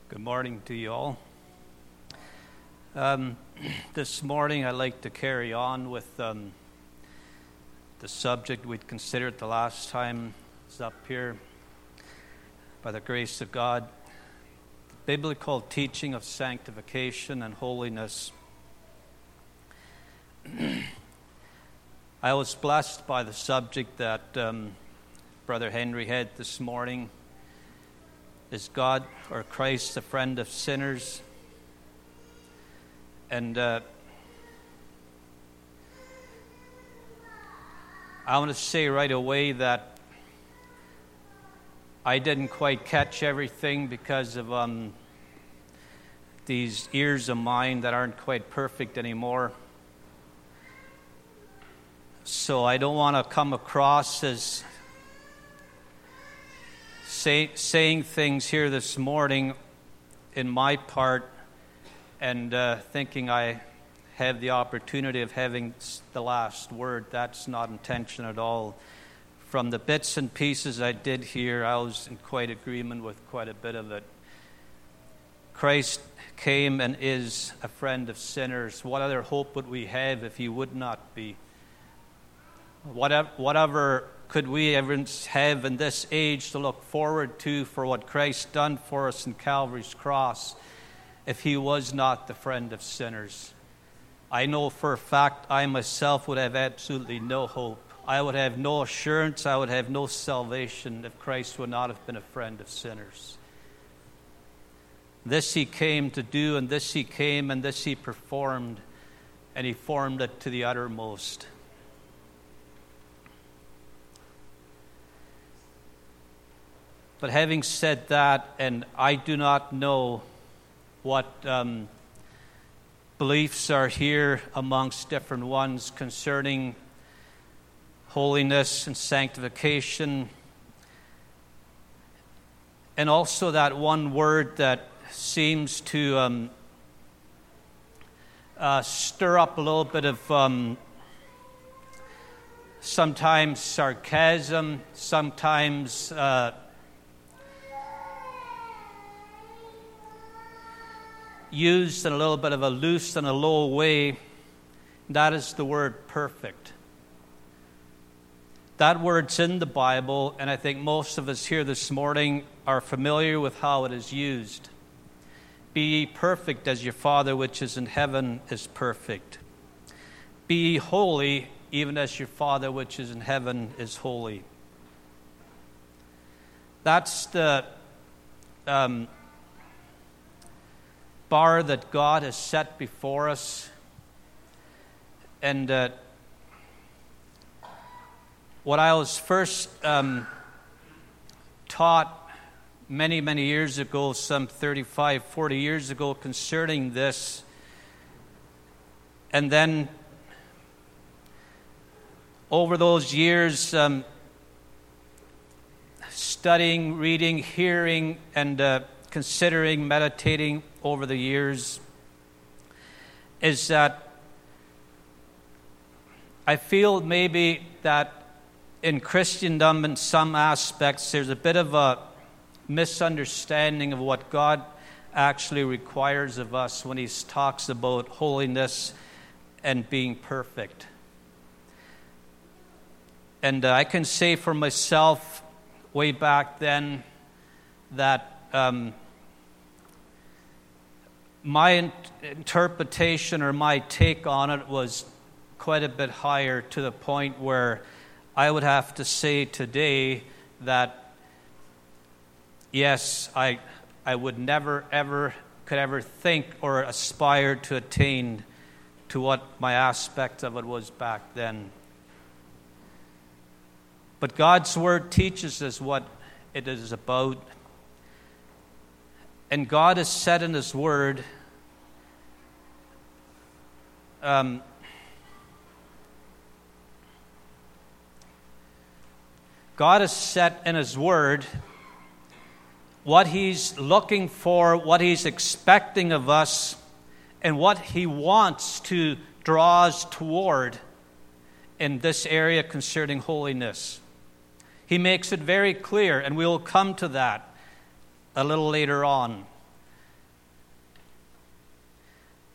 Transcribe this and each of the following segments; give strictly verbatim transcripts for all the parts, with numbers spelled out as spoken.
Good morning to you all. Um, this morning I'd like to carry on with um, the subject we'd considered the last time I was up here. By the grace of God, the biblical teaching of sanctification and holiness. I was blessed by the subject that um, Brother Henry had this morning. Is God or Christ a friend of sinners? And uh, I want to say right away that I didn't quite catch everything because of um, these ears of mine that aren't quite perfect anymore. So I don't want to come across as Say, saying things here this morning in my part and uh, thinking I have the opportunity of having the last word. That's not intention at all. From the bits and pieces I did hear, I was in quite agreement with quite a bit of it. Christ came and is a friend of sinners. What other hope would we have if he would not be? Whatever, whatever could we ever have in this age to look forward to for what Christ done for us in Calvary's cross if he was not the friend of sinners? I know for a fact I myself would have absolutely no hope. I would have no assurance. I would have no salvation if Christ would not have been a friend of sinners. This he came to do, and this he came, and this he performed, and he formed it to the uttermost. But having said that, and I do not know what um, beliefs are here amongst different ones concerning holiness and sanctification, and also that one word that seems to um, uh, stir up a little bit of um, sometimes sarcasm, sometimes uh, used in a little bit of a loose and a low way. That is the word perfect. That word's in the Bible, and I think most of us here this morning are familiar with how it is used. Be ye perfect as your Father which is in heaven is perfect. Be ye holy even as your Father which is in heaven is holy. That's the um, bar that God has set before us. And uh, what I was first um, taught many, many years ago, some thirty-five, forty years ago, concerning this, and then over those years, um, studying, reading, hearing, and uh, considering, meditating over the years, is that I feel maybe that in Christendom, in some aspects, there's a bit of a misunderstanding of what God actually requires of us when he talks about holiness and being perfect. And uh, I can say for myself, way back then, that um, my in- interpretation or my take on it was quite a bit higher, to the point where I would have to say today that yes, I I would never ever could ever think or aspire to attain to what my aspect of it was back then. But God's Word teaches us what it is about. And God has said in his Word, um, God has set in his Word what he's looking for, what he's expecting of us, and what he wants to draw us toward in this area concerning holiness. He makes it very clear, and we'll come to that a little later on.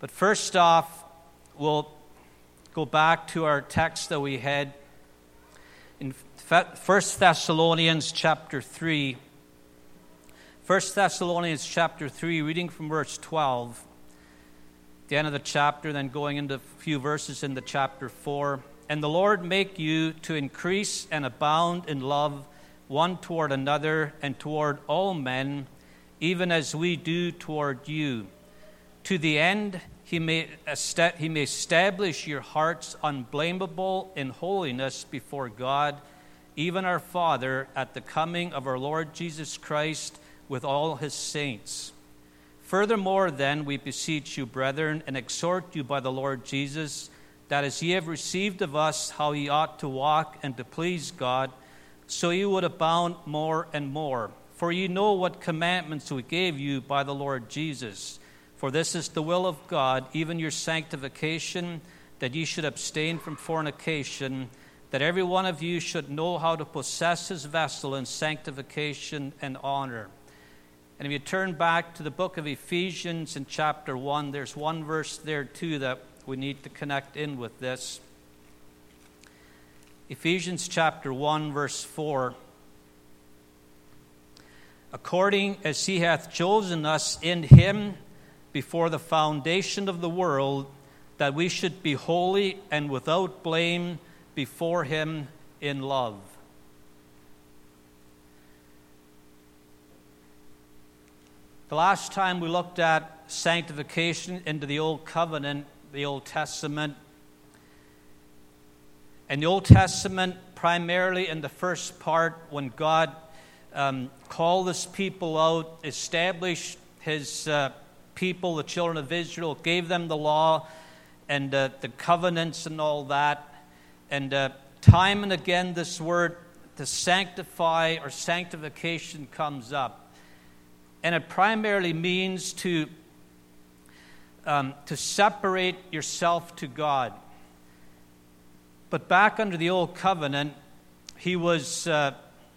But first off, we'll go back to our text that we had in First Thessalonians chapter three. First Thessalonians chapter three, reading from verse twelve, the end of the chapter, then going into a few verses into chapter four. And the Lord make you to increase and abound in love one toward another and toward all men, even as we do toward you, to the end he may, est- he may establish your hearts unblameable in holiness before God, even our Father, at the coming of our Lord Jesus Christ with all his saints. Furthermore, then, we beseech you, brethren, and exhort you by the Lord Jesus, that as ye have received of us how ye ought to walk and to please God, so ye would abound more and more. For ye know what commandments we gave you by the Lord Jesus. For this is the will of God, even your sanctification, that ye should abstain from fornication, that every one of you should know how to possess his vessel in sanctification and honor. And if you turn back to the book of Ephesians in chapter one, there's one verse there too that we need to connect in with this. Ephesians chapter one, verse four. According as he hath chosen us in him before the foundation of the world, that we should be holy and without blame before him in love. The last time we looked at sanctification into the Old Covenant, the Old Testament. In the Old Testament, primarily in the first part, when God um, called his people out, established his uh, people, the children of Israel, gave them the law and uh, the covenants and all that. And uh, time and again, this word to sanctify or sanctification comes up. And it primarily means to, um, to separate yourself to God. But back under the Old Covenant, he was, uh,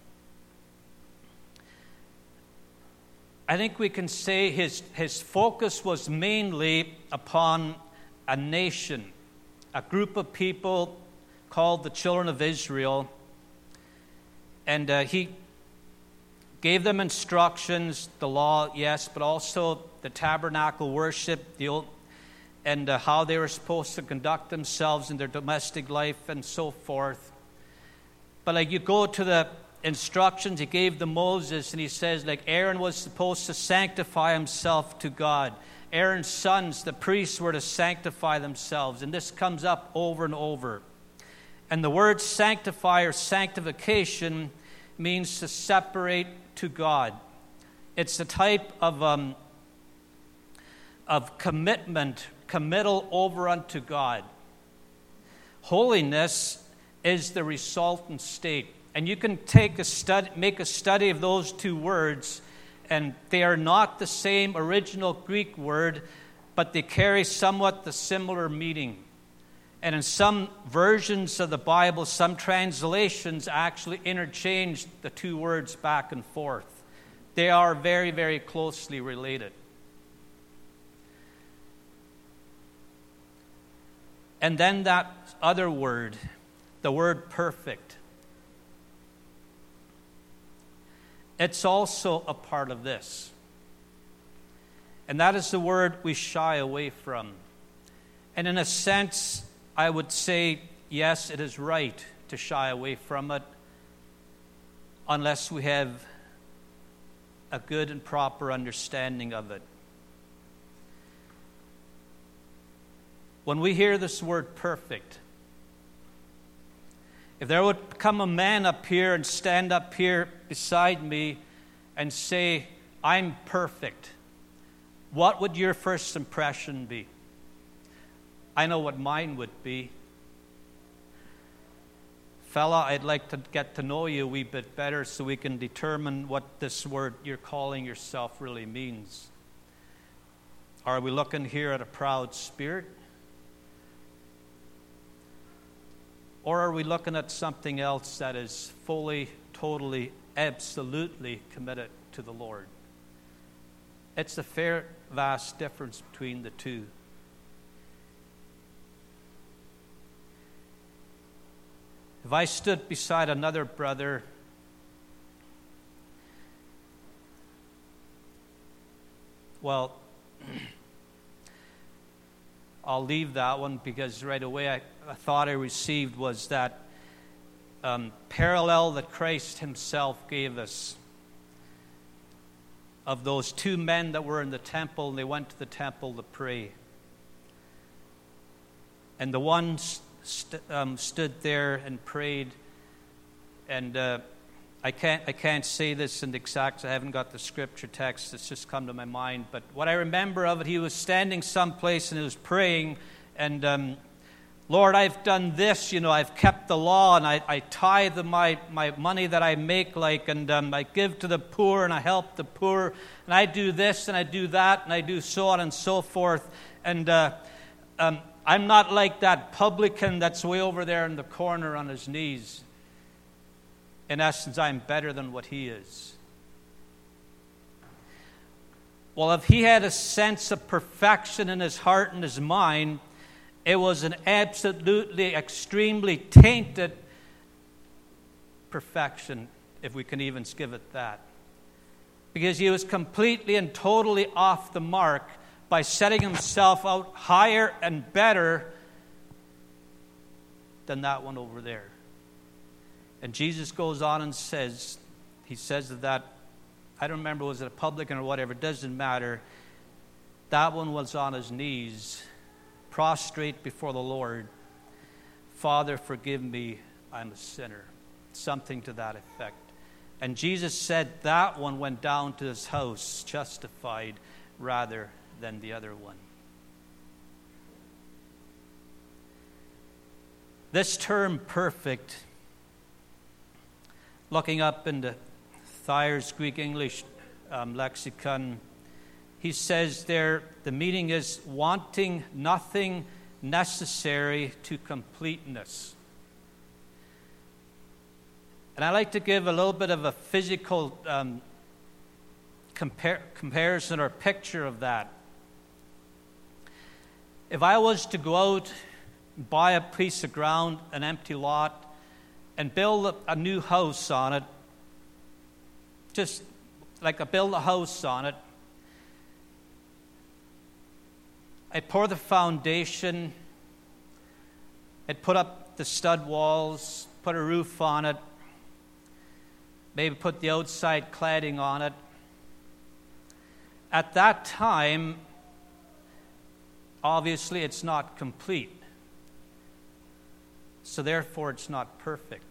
I think we can say his, his focus was mainly upon a nation, a group of people called the children of Israel. And uh, he gave them instructions, the law, yes, but also the tabernacle worship, the old, and uh, how they were supposed to conduct themselves in their domestic life and so forth. But like you go to the instructions he gave to Moses, and he says, like Aaron was supposed to sanctify himself to God. Aaron's sons, the priests, were to sanctify themselves. And this comes up over and over. And the word sanctify or sanctification means to separate to God. It's a type of um, of commitment, committal over unto God. Holiness is the resultant state, and you can take a study, make a study of those two words, and they are not the same original Greek word, but they carry somewhat the similar meaning. And in some versions of the Bible, some translations actually interchange the two words back and forth. They are very, very closely related. And then that other word, the word perfect, it's also a part of this. And that is the word we shy away from. And in a sense, I would say, yes, it is right to shy away from it unless we have a good and proper understanding of it. When we hear this word perfect, if there would come a man up here and stand up here beside me and say, I'm perfect, what would your first impression be? I know what mine would be. Fella, I'd like to get to know you a wee bit better so we can determine what this word you're calling yourself really means. Are we looking here at a proud spirit? Or are we looking at something else that is fully, totally, absolutely committed to the Lord? It's a fair, vast difference between the two. If I stood beside another brother well, I'll leave that one because right away I, a thought I received was that um, parallel that Christ himself gave us of those two men that were in the temple, and they went to the temple to pray. And the one st- um, stood there and prayed, and uh, I can't I can't say this in the exact, I haven't got the scripture text, it's just come to my mind, but what I remember of it, he was standing someplace and he was praying, and um, Lord, I've done this, you know, I've kept the law, and I, I tithe my, my money that I make, like, and um, I give to the poor, and I help the poor, and I do this, and I do that, and I do so on and so forth, and uh, um, I'm not like that publican that's way over there in the corner on his knees. In essence, I'm better than what he is. Well, if he had a sense of perfection in his heart and his mind, it was an absolutely, extremely tainted perfection, if we can even give it that. Because he was completely and totally off the mark by setting himself out higher and better than that one over there. And Jesus goes on and says, he says that, I don't remember, was it a publican or whatever, it doesn't matter. That one was on his knees, prostrate before the Lord. Father, forgive me, I'm a sinner. Something to that effect. And Jesus said that one went down to his house justified rather than the other one. This term perfect, looking up in the Thayer's Greek English um, lexicon, he says there, the meaning is wanting nothing necessary to completeness. And I like to give a little bit of a physical um, compar- comparison or picture of that. If I was to go out and buy a piece of ground, an empty lot, and build a, a new house on it, just like I build a house on it, I'd pour the foundation, I'd put up the stud walls, put a roof on it, maybe put the outside cladding on it. At that time, obviously it's not complete. So therefore it's not perfect.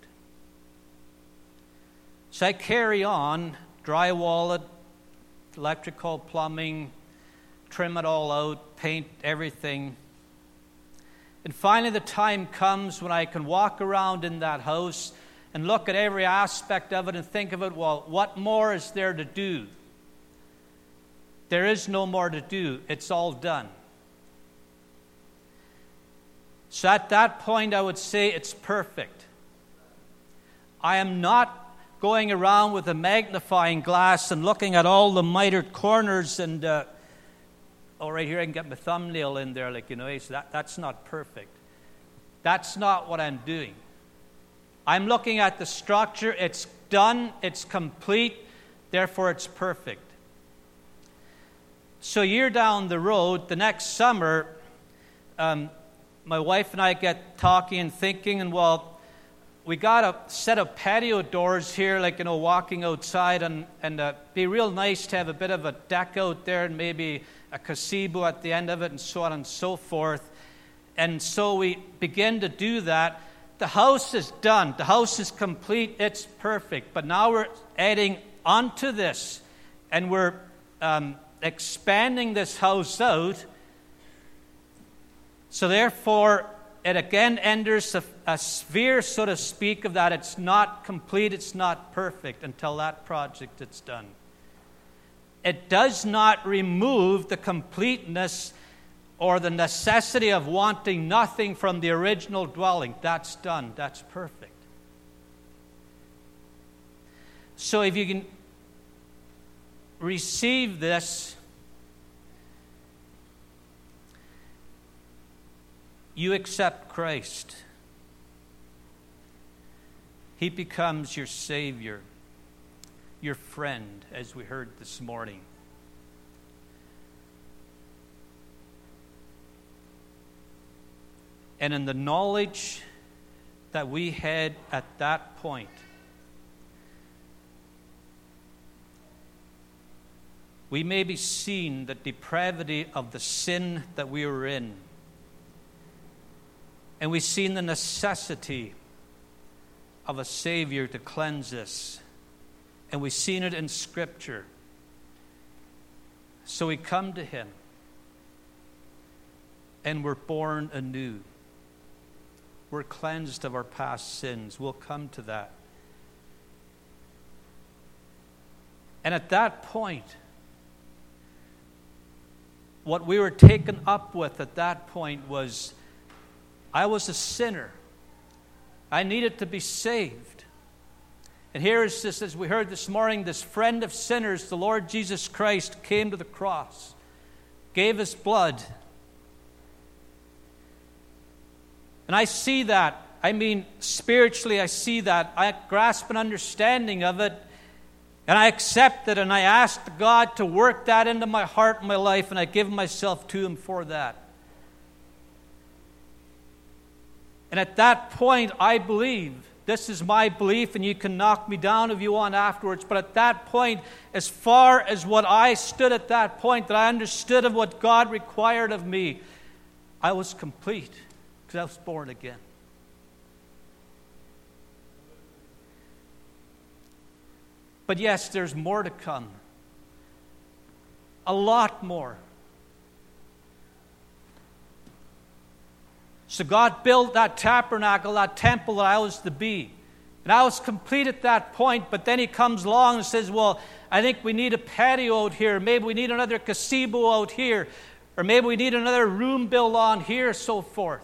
So I carry on, drywall it, electrical, plumbing, trim it all out, paint everything. And finally the time comes when I can walk around in that house and look at every aspect of it and think of it, well, what more is there to do? There is no more to do. It's all done. So at that point, I would say it's perfect. I am not going around with a magnifying glass and looking at all the mitered corners and, uh, oh, right here I can get my thumbnail in there, like, you know, so that, that's not perfect. That's not what I'm doing. I'm looking at the structure. It's done. It's complete. Therefore, it's perfect. So a year down the road, the next summer, um, my wife and I get talking and thinking, and well, we got a set of patio doors here, like, you know, walking outside, and and uh, be real nice to have a bit of a deck out there and maybe a gazebo at the end of it and so on and so forth. And so we begin to do that. The house is done. The house is complete. It's perfect. But now we're adding onto this, and we're um, expanding this house out. So therefore, it again enters a, a sphere, so to speak, of that it's not complete, it's not perfect until that project is done. It does not remove the completeness or the necessity of wanting nothing from the original dwelling. That's done. That's perfect. So if you can receive this, you accept Christ. He becomes your Savior, your friend, as we heard this morning. And in the knowledge that we had at that point, we may be seen the depravity of the sin that we were in. And we've seen the necessity of a Savior to cleanse us. And we've seen it in Scripture. So we come to Him. And we're born anew. We're cleansed of our past sins. We'll come to that. And at that point, what we were taken up with at that point was, I was a sinner. I needed to be saved. And here is this, as we heard this morning, this friend of sinners, the Lord Jesus Christ, came to the cross, gave His blood. And I see that. I mean, spiritually, I see that. I grasp an understanding of it. And I accept it, and I ask God to work that into my heart and my life, and I give myself to Him for that. And at that point, I believe, this is my belief, and you can knock me down if you want afterwards, but at that point, as far as what I stood at that point, that I understood of what God required of me, I was complete, because I was born again. But yes, there's more to come. A lot more. So God built that tabernacle, that temple that I was to be. And I was complete at that point, but then He comes along and says, well, I think we need a patio out here. Maybe we need another gazebo out here. Or maybe we need another room built on here, so forth.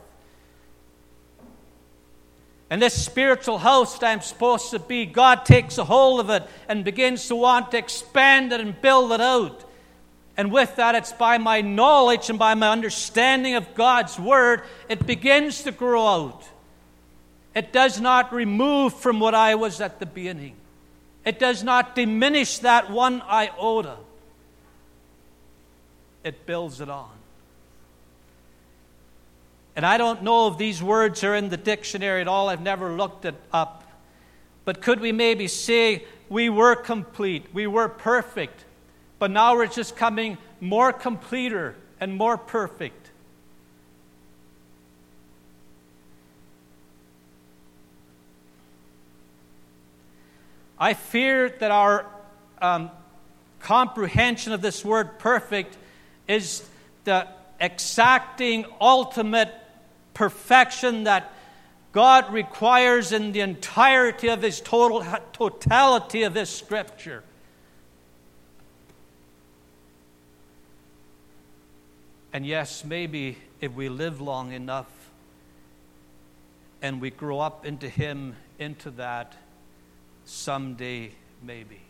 And this spiritual house that I'm supposed to be, God takes a hold of it and begins to want to expand it and build it out. And with that, it's by my knowledge and by my understanding of God's Word, it begins to grow out. It does not remove from what I was at the beginning. It does not diminish that one iota. It builds it on. And I don't know if these words are in the dictionary at all. I've never looked it up. But could we maybe say we were complete, we were perfect, but now we're just coming more completer and more perfect? I fear that our um, comprehension of this word perfect is the exacting ultimate perfection that God requires in the entirety of His total totality of this Scripture. And yes, maybe if we live long enough and we grow up into Him, into that, someday maybe.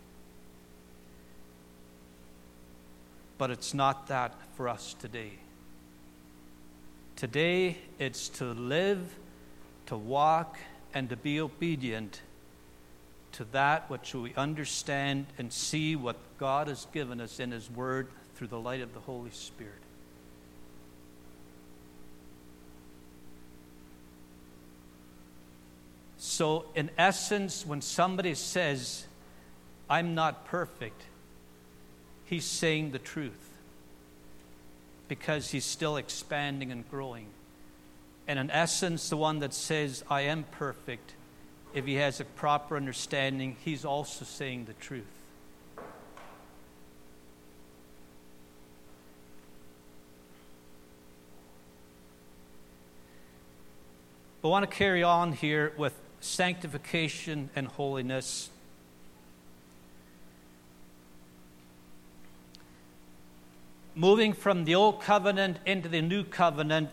But it's not that for us today. Today, it's to live, to walk, and to be obedient to that which we understand and see what God has given us in His Word through the light of the Holy Spirit. So, in essence, when somebody says, I'm not perfect, he's saying the truth. Because he's still expanding and growing. And in essence, the one that says, I am perfect, if he has a proper understanding, he's also saying the truth. But I want to carry on here with sanctification and holiness. Moving from the old covenant into the new covenant,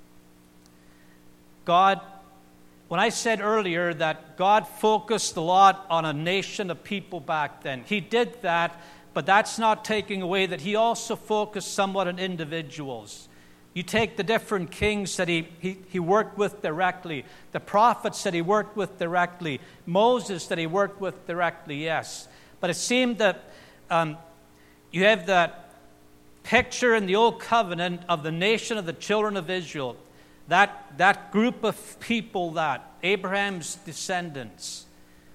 God, when I said earlier that God focused a lot on a nation of people back then, He did that, but that's not taking away that He also focused somewhat on individuals. You take the different kings that he, he, he worked with directly, the prophets that he worked with directly, Moses that he worked with directly, yes. But it seemed that um, you have that picture in the Old Covenant of the nation of the children of Israel, that, that group of people, that Abraham's descendants.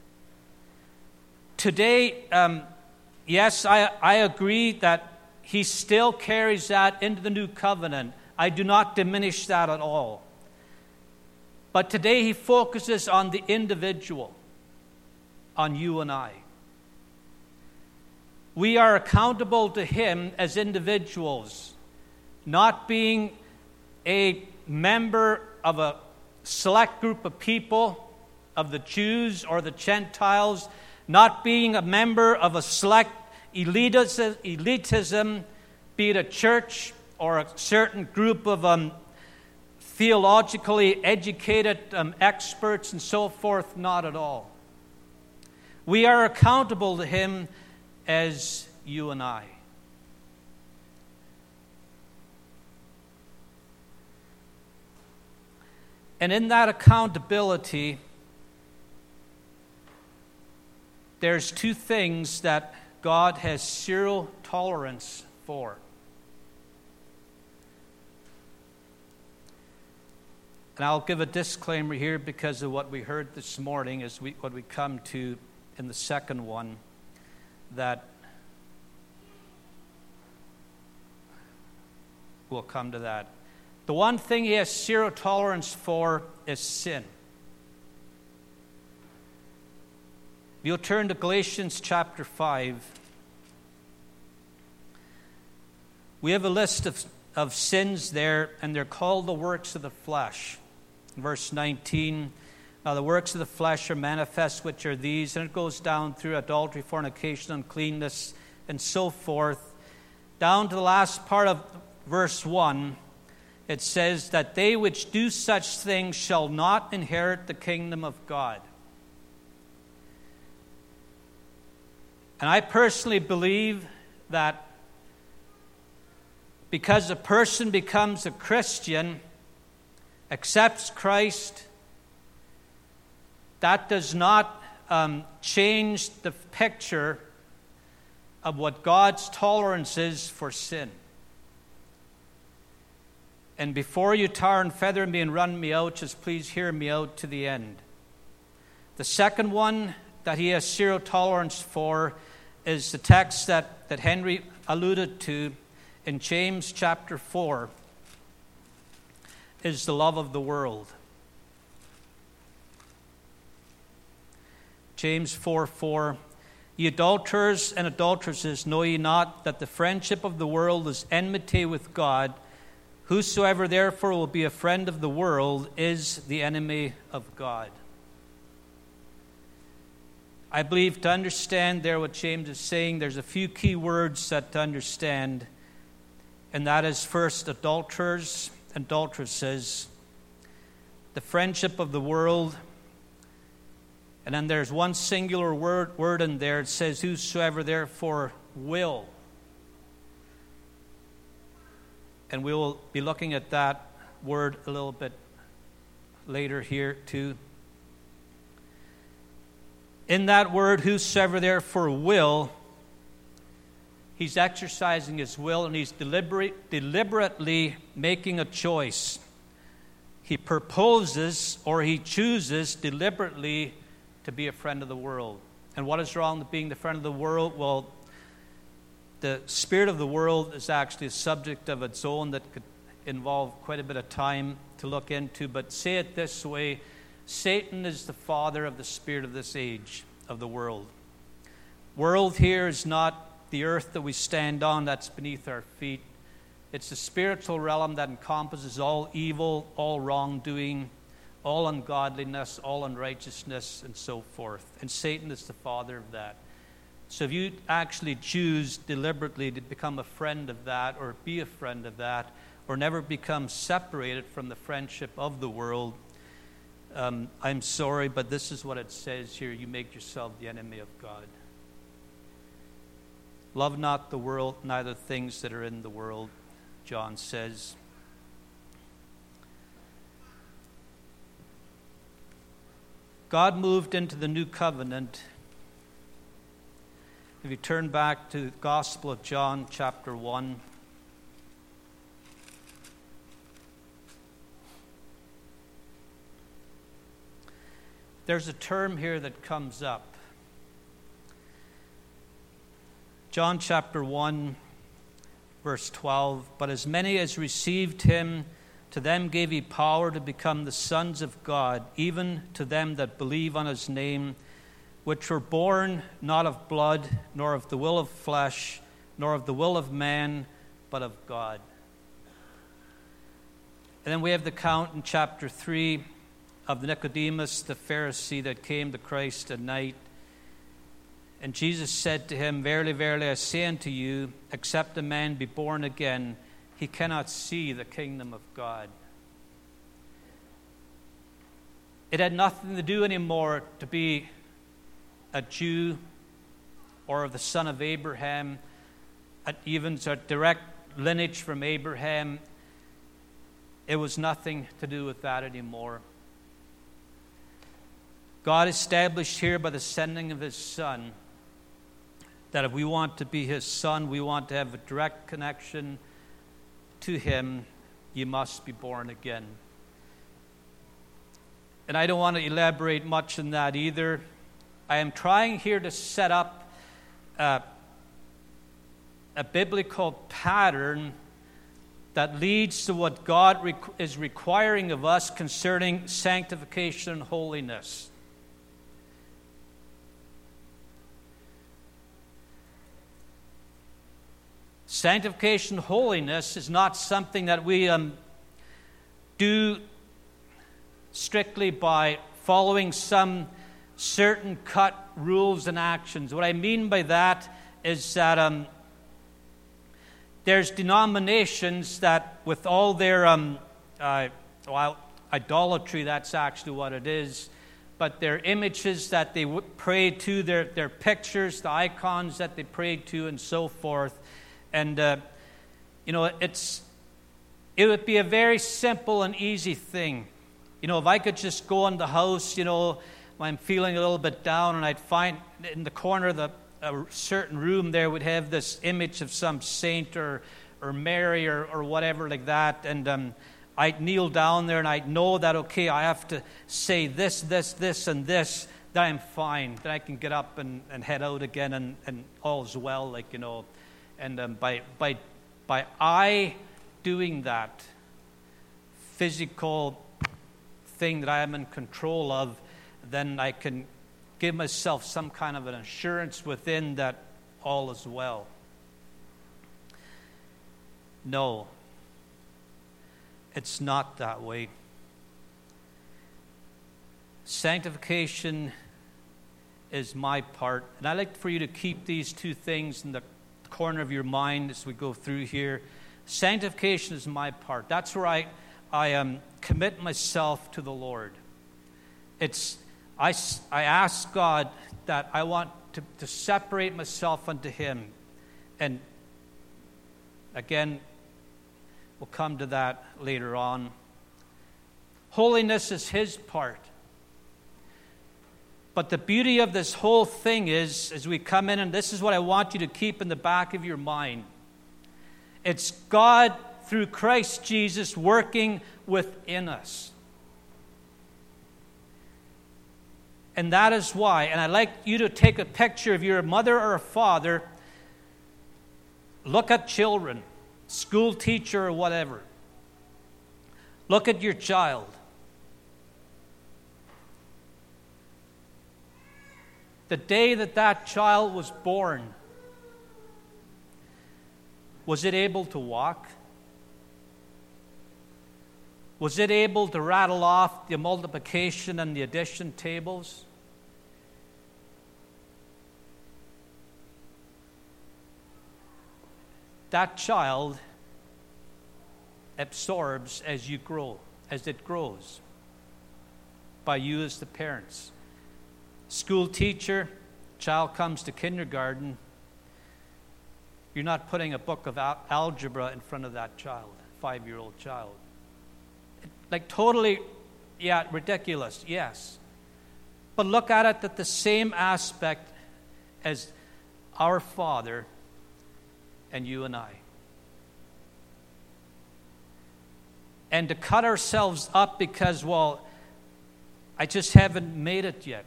Today, um, yes, I, I agree that he still carries that into the New Covenant. I do not diminish that at all. But today he focuses on the individual, on you and I. We are accountable to him as individuals, not being a member of a select group of people, of the Jews or the Gentiles, not being a member of a select elitism, be it a church or a certain group of um, theologically educated um, experts and so forth, not at all. We are accountable to him as you and I. And in that accountability, there's two things that God has zero tolerance for. And I'll give a disclaimer here because of what we heard this morning as we what we come to in the second one, that we'll come to that. The one thing he has zero tolerance for is sin. If you'll turn to Galatians chapter five, we have a list of, of sins there, and they're called the works of the flesh. Verse nineteen, now the works of the flesh are manifest, which are these, and it goes down through adultery, fornication, uncleanness, and so forth. Down to the last part of verse one, it says that they which do such things shall not inherit the kingdom of God. And I personally believe that because a person becomes a Christian, accepts Christ, that does not um, change the picture of what God's tolerance is for sin. And before you tar and feather me and run me out, just please hear me out to the end. The second one that he has zero tolerance for is the text that, that Henry alluded to in James chapter four, is the love of the world. James four four, ye adulterers and adulteresses, know ye not that the friendship of the world is enmity with God? Whosoever therefore will be a friend of the world is the enemy of God. I believe to understand there what James is saying, there's a few key words that to understand, and that is first, adulterers, adulteresses, the friendship of the world, and then there's one singular word, word in there. It says, whosoever therefore will. And we will be looking at that word a little bit later here too. In that word, whosoever therefore will, he's exercising his will and he's deliberate, deliberately making a choice. He proposes or he chooses deliberately to be a friend of the world. And what is wrong with being the friend of the world? Well, the spirit of the world is actually a subject of its own that could involve quite a bit of time to look into. But say it this way, Satan is the father of the spirit of this age, of the world. World here is not the earth that we stand on that's beneath our feet. It's the spiritual realm that encompasses all evil, all wrongdoing, all ungodliness, all unrighteousness, and so forth. And Satan is the father of that. So if you actually choose deliberately to become a friend of that or be a friend of that or never become separated from the friendship of the world, um, I'm sorry, but this is what it says here. You make yourself the enemy of God. Love not the world, neither things that are in the world, John says. God moved into the new covenant. If you turn back to the Gospel of John, chapter one. There's a term here that comes up. John chapter one, verse twelve. But as many as received him, to them gave he power to become the sons of God, even to them that believe on his name, which were born not of blood, nor of the will of flesh, nor of the will of man, but of God. And then we have the account in chapter three of Nicodemus, the Pharisee that came to Christ at night. And Jesus said to him, Verily, verily, I say unto you, except a man be born again, he cannot see the kingdom of God. It had nothing to do anymore to be a Jew or the son of Abraham, even a direct lineage from Abraham. It was nothing to do with that anymore. God established here by the sending of his Son that if we want to be his son, we want to have a direct connection to him, you must be born again. And I don't want to elaborate much on that either. I am trying here to set up a, a biblical pattern that leads to what God re- is requiring of us concerning sanctification and holiness. Sanctification and holiness is not something that we um, do strictly by following some certain cut rules and actions. What I mean by that is that um, there's denominations that with all their um, uh, well, idolatry, that's actually what it is, but their images that they pray to, their, their pictures, the icons that they pray to, and so forth. And, uh, you know, it's it would be a very simple and easy thing. You know, if I could just go in the house, you know, when I'm feeling a little bit down, and I'd find in the corner of the, a certain room there would have this image of some saint or, or Mary or, or whatever like that. And um, I'd kneel down there and I'd know that, okay, I have to say this, this, this, and this, that I'm fine. That I can get up and, and head out again and, and all's well, like, you know. And um, by by by I doing that physical thing that I am in control of, then I can give myself some kind of an assurance within that all is well. No, it's not that way. Sanctification is my part, and I'd like for you to keep these two things in the corner of your mind as we go through here. Sanctification is my part. That's where I I um, commit myself to the Lord. It's I, I ask God that I want to, to separate myself unto him. And again, we'll come to that later on. Holiness is his part. But the beauty of this whole thing is, as we come in, and this is what I want you to keep in the back of your mind, it's God through Christ Jesus working within us. And that is why, and I'd like you to take a picture of your mother or a father, look at children, school teacher or whatever. Look at your child. The day that that child was born, was it able to walk? Was it able to rattle off the multiplication and the addition tables? That child absorbs as you grow, as it grows, by you as the parents. School teacher, child comes to kindergarten, you're not putting a book of al- algebra in front of that child, five-year-old child. Like totally, yeah, ridiculous, yes. but look at it at the same aspect as our Father and you and I. And to cut ourselves up because, well, I just haven't made it yet.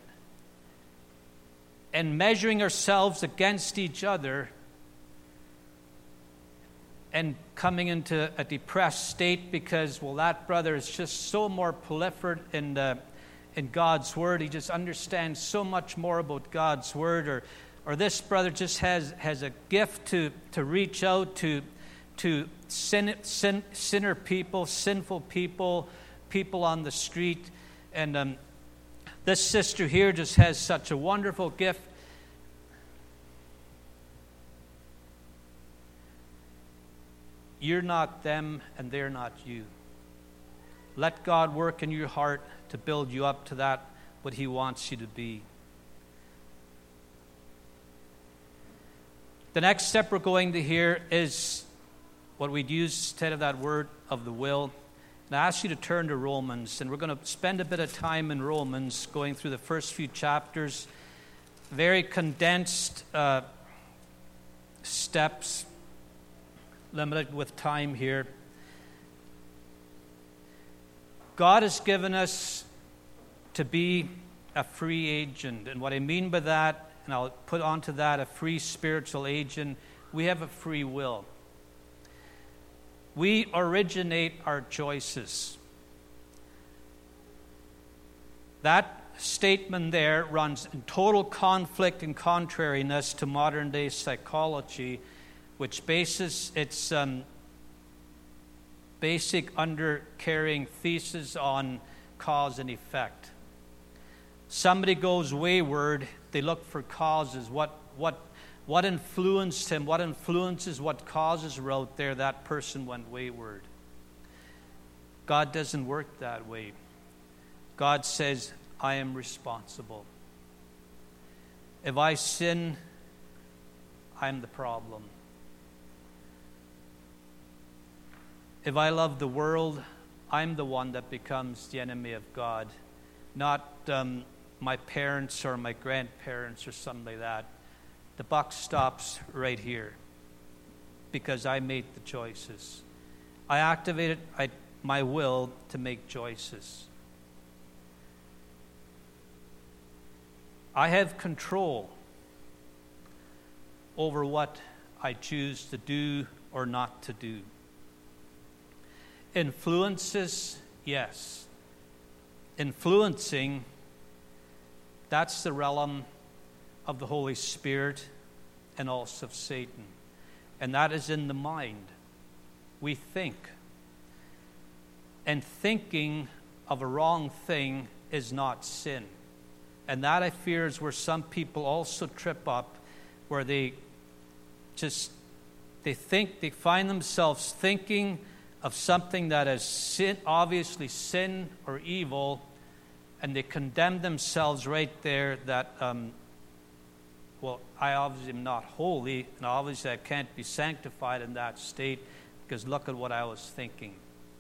And measuring ourselves against each other and coming into a depressed state because, well, that brother is just so more prolific in the, in God's Word. He just understands so much more about God's Word. Or or this brother just has, has a gift to, to reach out to to sin, sin, sinner people, sinful people, people on the street. And um, this sister here just has such a wonderful gift. You're not them and they're not you. Let God work in your heart to build you up to that, what He wants you to be. The next step we're going to hear is what we'd use instead of that word of the will. And I ask you to turn to Romans, and we're going to spend a bit of time in Romans, going through the first few chapters. Very condensed uh, steps, limited with time here. God has given us to be a free agent. And what I mean by that, and I'll put onto that a free spiritual agent, we have a free will. We originate our choices. That statement there runs in total conflict and contrariness to modern day psychology, which bases its um, basic undercarrying thesis on cause and effect. Somebody goes wayward, they look for causes. What what what influenced him? What influences? What causes were out there? That person went wayward. God doesn't work that way. God says, I am responsible. If I sin, I'm the problem. If I love the world, I'm the one that becomes the enemy of God, not um, my parents or my grandparents or something like that. The buck stops right here because I made the choices. I activated I, my will to make choices. I have control over what I choose to do or not to do. Influences, yes. Influencing, that's the realm of the Holy Spirit and also of Satan. And that is in the mind. We think. And thinking of a wrong thing is not sin. And that, I fear, is where some people also trip up, where they just, they think, they find themselves thinking of something that is sin, obviously sin or evil, and they condemn themselves right there that, um, well, I obviously am not holy, and obviously I can't be sanctified in that state, because look at what I was thinking.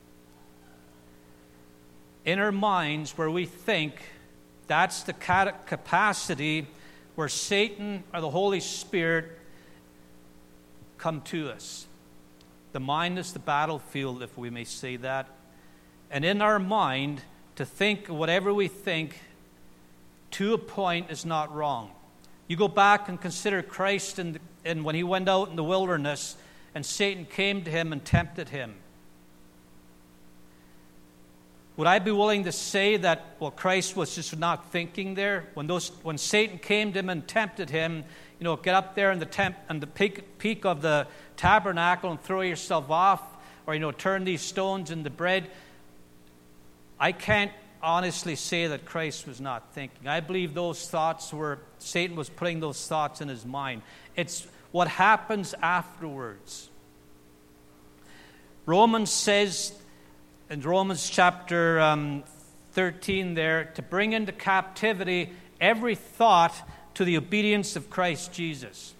In our minds, where we think, that's the capacity where Satan or the Holy Spirit come to us. The mind is the battlefield, if we may say that. And in our mind, to think whatever we think to a point is not wrong. You go back and consider Christ and and when he went out in the wilderness and Satan came to him and tempted him. Would I be willing to say that, well, Christ was just not thinking there? When those, when Satan came to him and tempted him, you know, get up there in the temp, on the peak, peak of the tabernacle and throw yourself off, or, you know, turn these stones into bread. I can't honestly say that Christ was not thinking. I believe those thoughts were, Satan was putting those thoughts in his mind. It's what happens afterwards. Romans says, in Romans chapter um, thirteen there, to bring into captivity every thought to the obedience of Christ Jesus.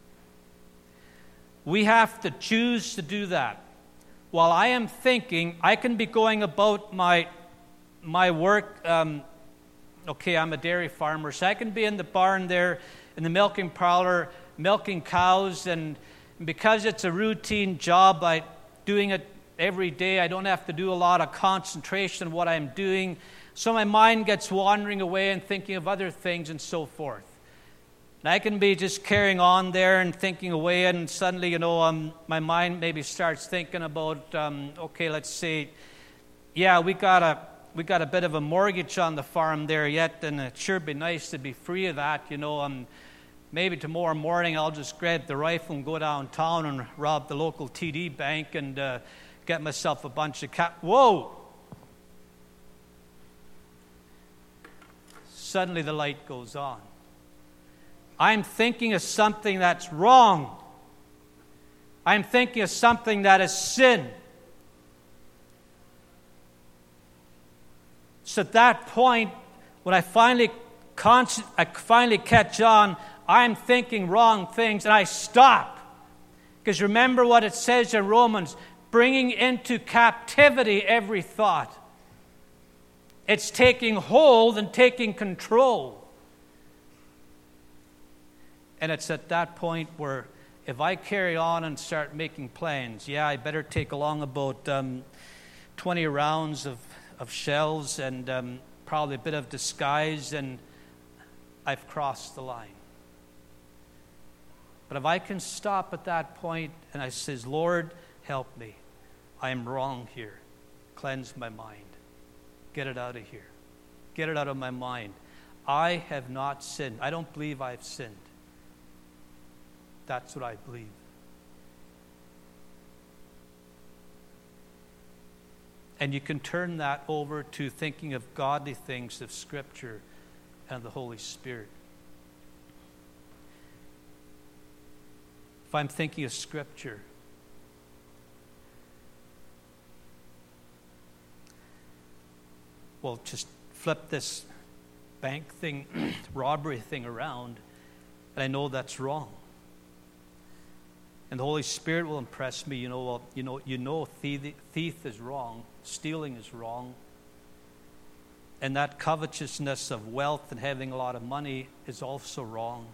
We have to choose to do that. While I am thinking, I can be going about my my work, um, okay, I'm a dairy farmer, so I can be in the barn there, in the milking parlor, milking cows, and because it's a routine job, I doing it every day, I don't have to do a lot of concentration on what I'm doing, so my mind gets wandering away and thinking of other things and so forth. And I can be just carrying on there and thinking away, and suddenly, you know, um, my mind maybe starts thinking about, um, okay, let's say, yeah, we got a we got a bit of a mortgage on the farm there yet, and it sure be nice to be free of that, you know. Um, maybe tomorrow morning I'll just grab the rifle and go downtown and rob the local T D bank and uh, get myself a bunch of cap. Whoa! Suddenly the light goes on. I'm thinking of something that's wrong. I'm thinking of something that is sin. So at that point, when I finally, con- I finally catch on, I'm thinking wrong things, and I stop. Because remember what it says in Romans, bringing into captivity every thought. It's taking hold and taking control. And it's at that point where if I carry on and start making plans, yeah, I better take along about um, twenty rounds of, of shells and um, probably a bit of disguise, and I've crossed the line. But if I can stop at that point and I says, Lord, help me. I am wrong here. Cleanse my mind. Get it out of here. Get it out of my mind. I have not sinned. I don't believe I've sinned. That's what I believe. And you can turn that over to thinking of godly things, of Scripture and the Holy Spirit. If I'm thinking of Scripture, well, just flip this bank thing, robbery thing around, and I know that's wrong. And the Holy Spirit will impress me, you know, well, you know, you know thief, thief is wrong, stealing is wrong, and that covetousness of wealth and having a lot of money is also wrong.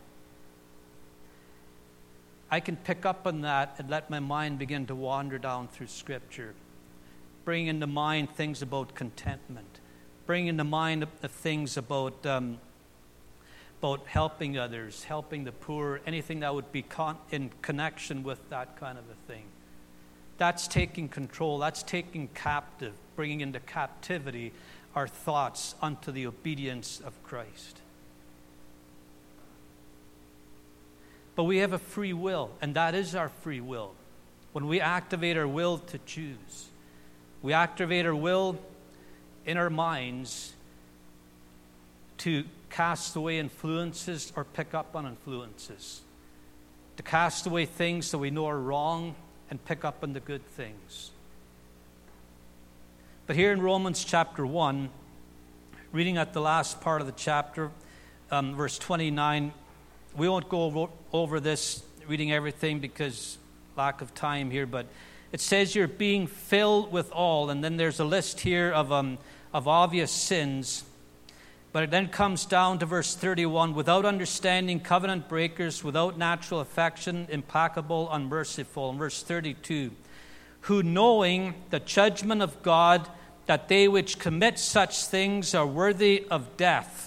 I can pick up on that and let my mind begin to wander down through Scripture, bring into mind things about contentment, bring into mind the things about um, about helping others, helping the poor, anything that would be con- in connection with that kind of a thing. That's taking control. That's taking captive, bringing into captivity our thoughts unto the obedience of Christ. But we have a free will, and that is our free will. When we activate our will to choose, we activate our will in our minds to cast away influences or pick up on influences, to cast away things that we know are wrong and pick up on the good things. But here in Romans chapter one, reading at the last part of the chapter, um, verse twenty-nine, we won't go over, over this, reading everything because lack of time here, but it says you're being filled with all, and then there's a list here of um, of obvious sins. But it then comes down to verse thirty-one, without understanding, covenant breakers, without natural affection, implacable, unmerciful. And verse thirty-two, who knowing the judgment of God, that they which commit such things are worthy of death.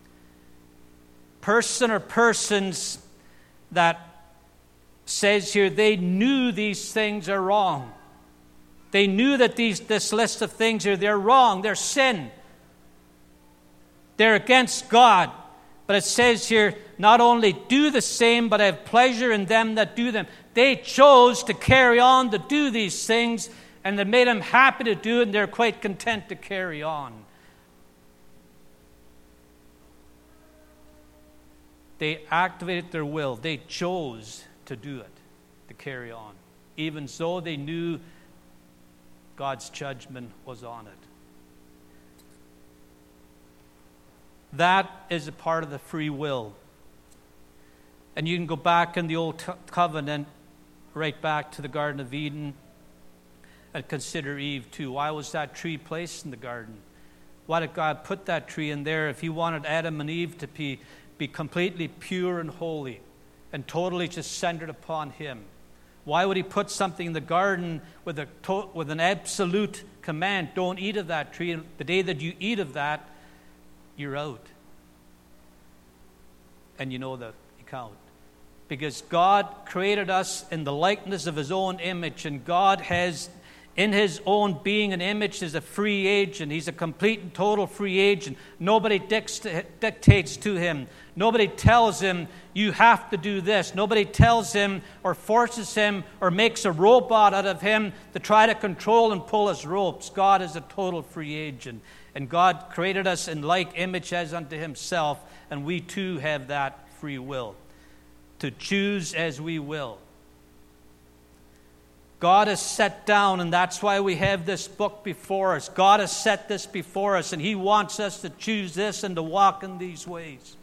Person or persons that says here they knew these things are wrong. They knew that these this list of things are they're wrong, they're sin. They're against God. But it says here, not only do the same, but have pleasure in them that do them. They chose to carry on to do these things, and they made them happy to do it, and they're quite content to carry on. They activated their will. They chose to do it, to carry on, even though they knew God's judgment was on it. That is a part of the free will. And you can go back in the Old Covenant, right back to the Garden of Eden, and consider Eve too. Why was that tree placed in the garden? Why did God put that tree in there if he wanted Adam and Eve to be, be completely pure and holy and totally just centered upon him? Why would he put something in the garden with a to- with an absolute command, don't eat of that tree, and the day that you eat of that, you're out? And you know the account. Because God created us in the likeness of his own image, and God has, in his own being and image, is a free agent. He's a complete and total free agent. Nobody dictates to him. Nobody tells him, you have to do this. Nobody tells him or forces him or makes a robot out of him to try to control and pull his ropes. God is a total free agent. And God created us in like image as unto himself, and we too have that free will to choose as we will. God has set down, and that's why we have this book before us. God has set this before us, and he wants us to choose this and to walk in these ways.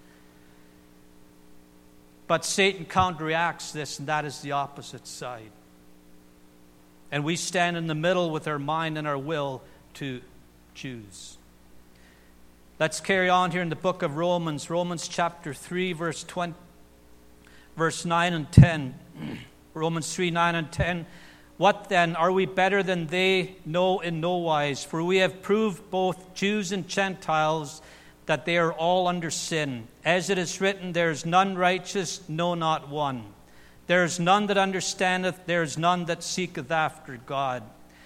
But Satan counteracts this, and that is the opposite side. And we stand in the middle with our mind and our will to choose. Let's carry on here in the book of Romans, Romans chapter three, verse twenty, verse nine and ten. Romans three, nine and ten. What then? Are we better than they? No, in no wise. For we have proved both Jews and Gentiles that they are all under sin. As it is written, there is none righteous, no, not one. There is none that understandeth, there is none that seeketh after God.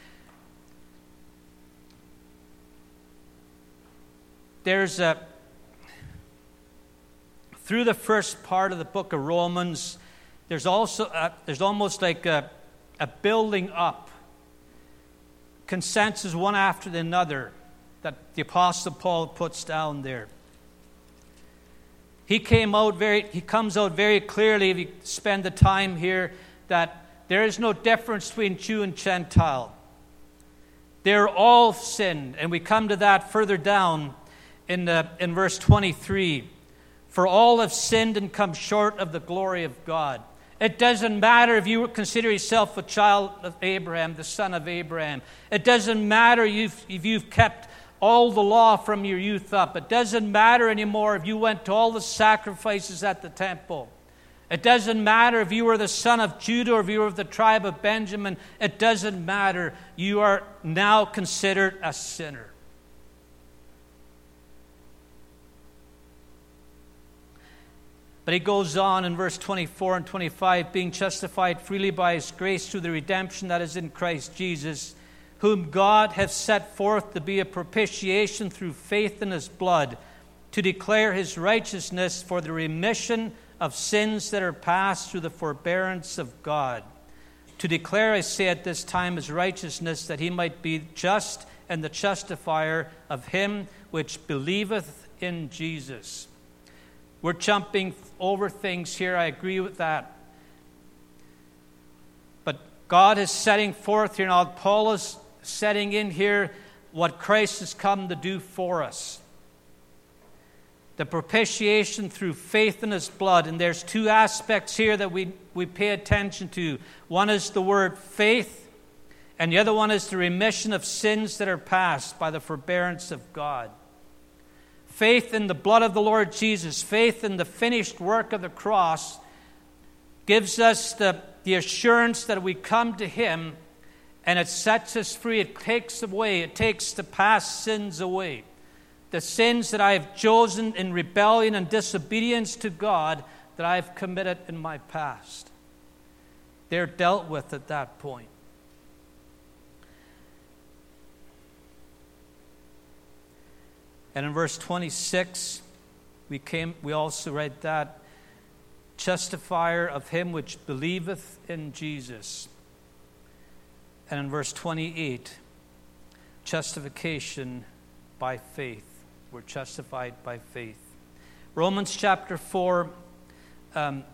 There's a, through the first part of the book of Romans, there's also, a, there's almost like a, a building up, consensus one after another, that the Apostle Paul puts down there. He came out very, he comes out very clearly, if you spend the time here, that there is no difference between Jew and Gentile. They're all sinned, and we come to that further down in the, in verse twenty-three. For all have sinned and come short of the glory of God. It doesn't matter if you consider yourself a child of Abraham, the son of Abraham. It doesn't matter if you've kept all the law from your youth up. It doesn't matter anymore if you went to all the sacrifices at the temple. It doesn't matter if you were the son of Judah or if you were of the tribe of Benjamin. It doesn't matter. You are now considered a sinner. But he goes on in verse twenty-four and twenty-five, being justified freely by his grace through the redemption that is in Christ Jesus, whom God hath set forth to be a propitiation through faith in his blood, to declare his righteousness for the remission of sins that are past through the forbearance of God. To declare, I say at this time, his righteousness, that he might be just and the justifier of him which believeth in Jesus. We're jumping over things here. I agree with that. But God is setting forth here now. Paul is setting in here what Christ has come to do for us. The propitiation through faith in his blood. And there's two aspects here that we, we pay attention to. One is the word faith, and the other one is the remission of sins that are past by the forbearance of God. Faith in the blood of the Lord Jesus, faith in the finished work of the cross, gives us the, the assurance that we come to him and it sets us free. It takes away, it takes the past sins away. The sins that I have chosen in rebellion and disobedience to God that I have committed in my past. They're dealt with at that point. And in verse twenty-six, we came. We also read that, justifier of him which believeth in Jesus. And in verse twenty-eight, justification by faith. We're justified by faith. Romans chapter four, um,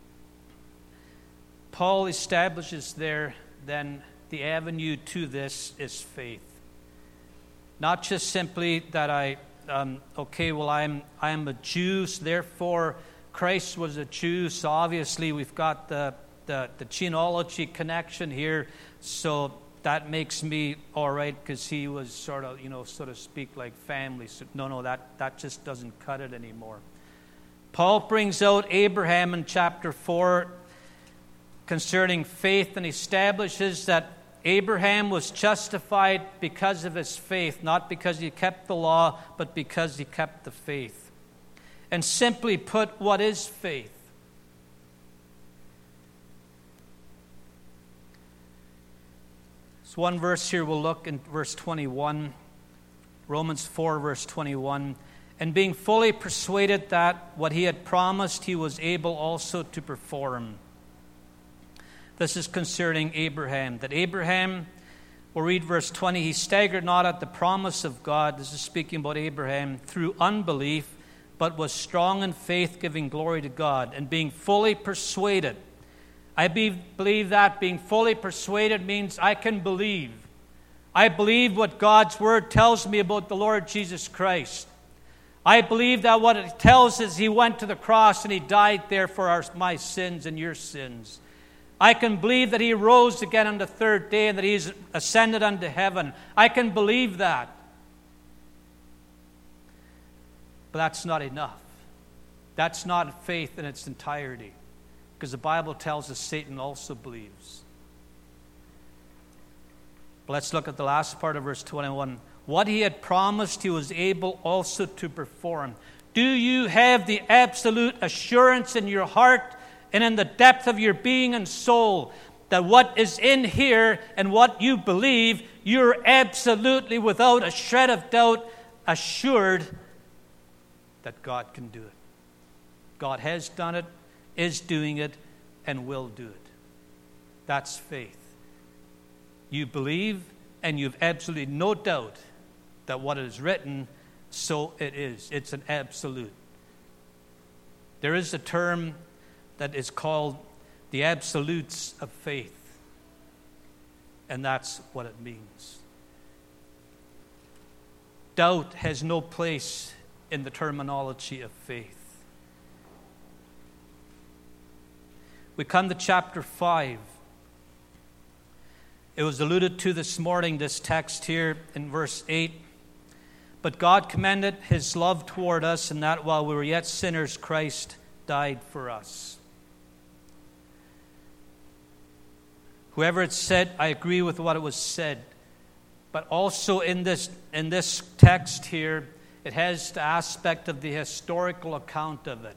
Paul establishes there then the avenue to this is faith. Not just simply that I, um, okay, well, I'm I'm a Jew, so therefore Christ was a Jew, so obviously we've got the, the, the genealogy connection here, so that makes me all right because he was sort of, you know, so to speak, like family. So, no, no, that, that just doesn't cut it anymore. Paul brings out Abraham in chapter four concerning faith and establishes that Abraham was justified because of his faith, not because he kept the law, but because he kept the faith. And simply put, what is faith? So one verse here we'll look in verse twenty-one, Romans four, verse twenty-one. And being fully persuaded that what he had promised he was able also to perform. This is concerning Abraham. That Abraham, we'll read verse twenty, he staggered not at the promise of God. This is speaking about Abraham through unbelief, but was strong in faith, giving glory to God, and being fully persuaded. I be, believe that being fully persuaded means I can believe. I believe what God's word tells me about the Lord Jesus Christ. I believe that what it tells is he went to the cross and he died there for our, my sins and your sins. I can believe that he rose again on the third day and that he's ascended unto heaven. I can believe that. But that's not enough. That's not faith in its entirety. Because the Bible tells us Satan also believes. But let's look at the last part of verse twenty-one. What he had promised, he was able also to perform. Do you have the absolute assurance in your heart and in the depth of your being and soul that what is in here and what you believe, you're absolutely without a shred of doubt assured that God can do it? God has done it, is doing it, and will do it. That's faith. You believe and you've absolutely no doubt that what is written, so it is. It's an absolute. There is a term that is called the absolutes of faith. And that's what it means. Doubt has no place in the terminology of faith. We come to chapter five. It was alluded to this morning, this text here in verse eight. But God commended his love toward us in that while we were yet sinners, Christ died for us. Whoever had said, I agree with what it was said. But also in this, in this text here, it has the aspect of the historical account of it.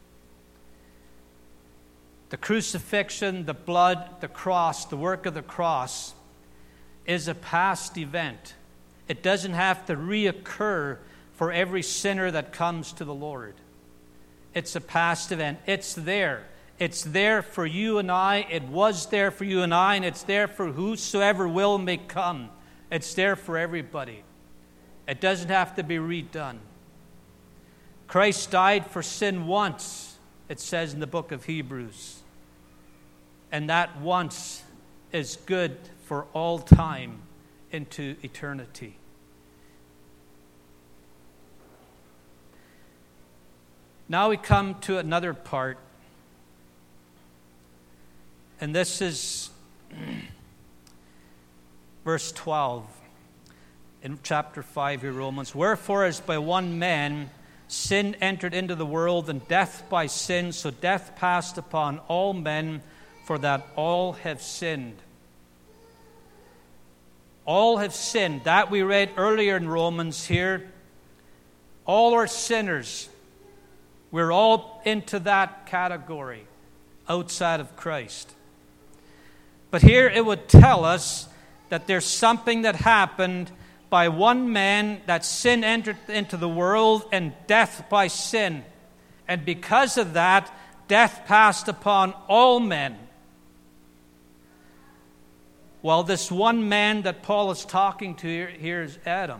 The crucifixion, the blood, the cross, the work of the cross is a past event. It doesn't have to reoccur for every sinner that comes to the Lord. It's a past event. It's there. It's there for you and I. It was there for you and I, and it's there for whosoever will may come. It's there for everybody. It doesn't have to be redone. Christ died for sin once, it says in the book of Hebrews. And that once is good for all time into eternity. Now we come to another part. And this is verse twelve in chapter five here, Romans. Wherefore, as by one man sin entered into the world, and death by sin, so death passed upon all men, for that all have sinned. All have sinned. That we read earlier in Romans here. All are sinners. We're all into that category outside of Christ. But here it would tell us that there's something that happened by one man, that sin entered into the world, and death by sin. And because of that, death passed upon all men. Well, this one man that Paul is talking to here, here is Adam.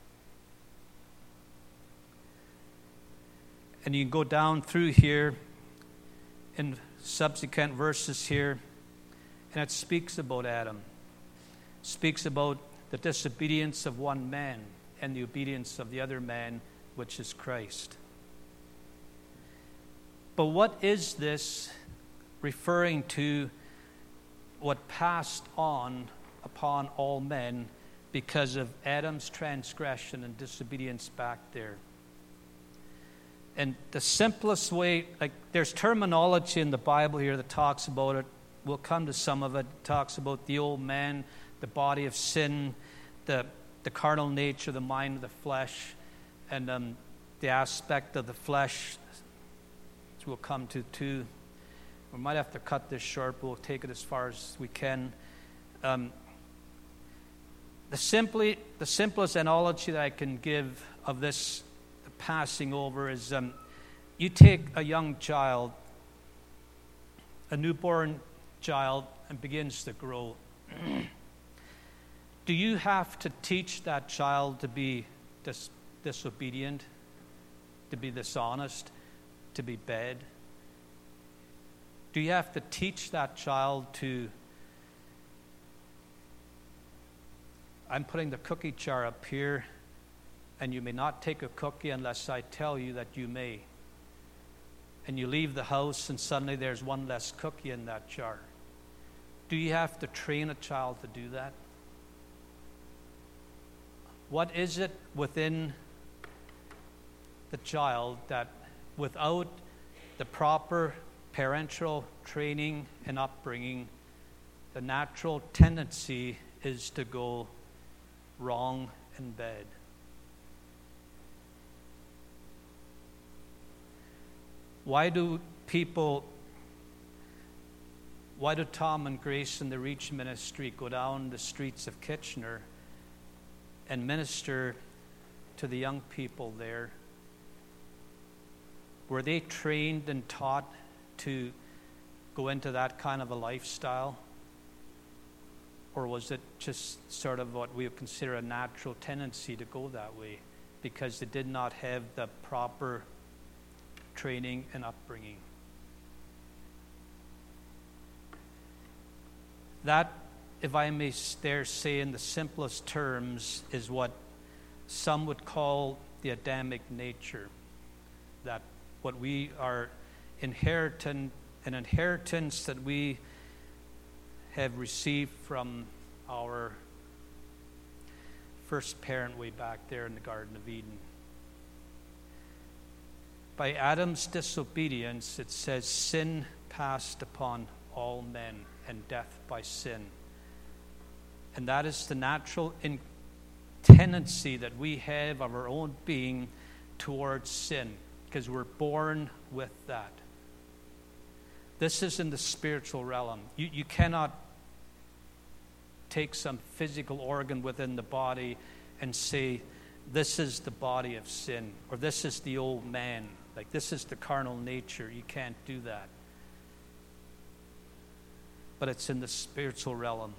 And you can go down through here in subsequent verses here, and it speaks about Adam. It speaks about the disobedience of one man and the obedience of the other man, which is Christ. But what is this referring to? What passed on upon all men because of Adam's transgression and disobedience back there. And the simplest way, like there's terminology in the Bible here that talks about it. We'll come to some of it. It talks about the old man, the body of sin, the the carnal nature, the mind of the flesh, and um, the aspect of the flesh, which we'll come to too. We might have to cut this short, but we'll take it as far as we can. Um, the simply, the simplest analogy that I can give of this passing over is um, you take a young child, a newborn child, and begins to grow. Do you have to teach that child to be dis- disobedient, to be dishonest, to be bad? Do you have to teach that child to, I'm putting the cookie jar up here, and you may not take a cookie unless I tell you that you may. And you leave the house and suddenly there's one less cookie in that jar. Do you have to train a child to do that? What is it within the child that without the proper parental training and upbringing, the natural tendency is to go wrong and bad? Why do people, why do Tom and Grace in the Reach Ministry go down the streets of Kitchener and minister to the young people there? Were they trained and taught to go into that kind of a lifestyle? Or was it just sort of what we would consider a natural tendency to go that way because they did not have the proper training and upbringing? That, if I may dare say in the simplest terms, is what some would call the Adamic nature. That what we are inheriting, an inheritance that we have received from our first parent way back there in the Garden of Eden. By Adam's disobedience, it says sin passed upon all men and death by sin. And that is the natural in- tendency that we have of our own being towards sin, because we're born with that. This is in the spiritual realm. You, you cannot take some physical organ within the body and say, this is the body of sin, or this is the old man, like this is the carnal nature. You can't do that. But it's in the spiritual realm.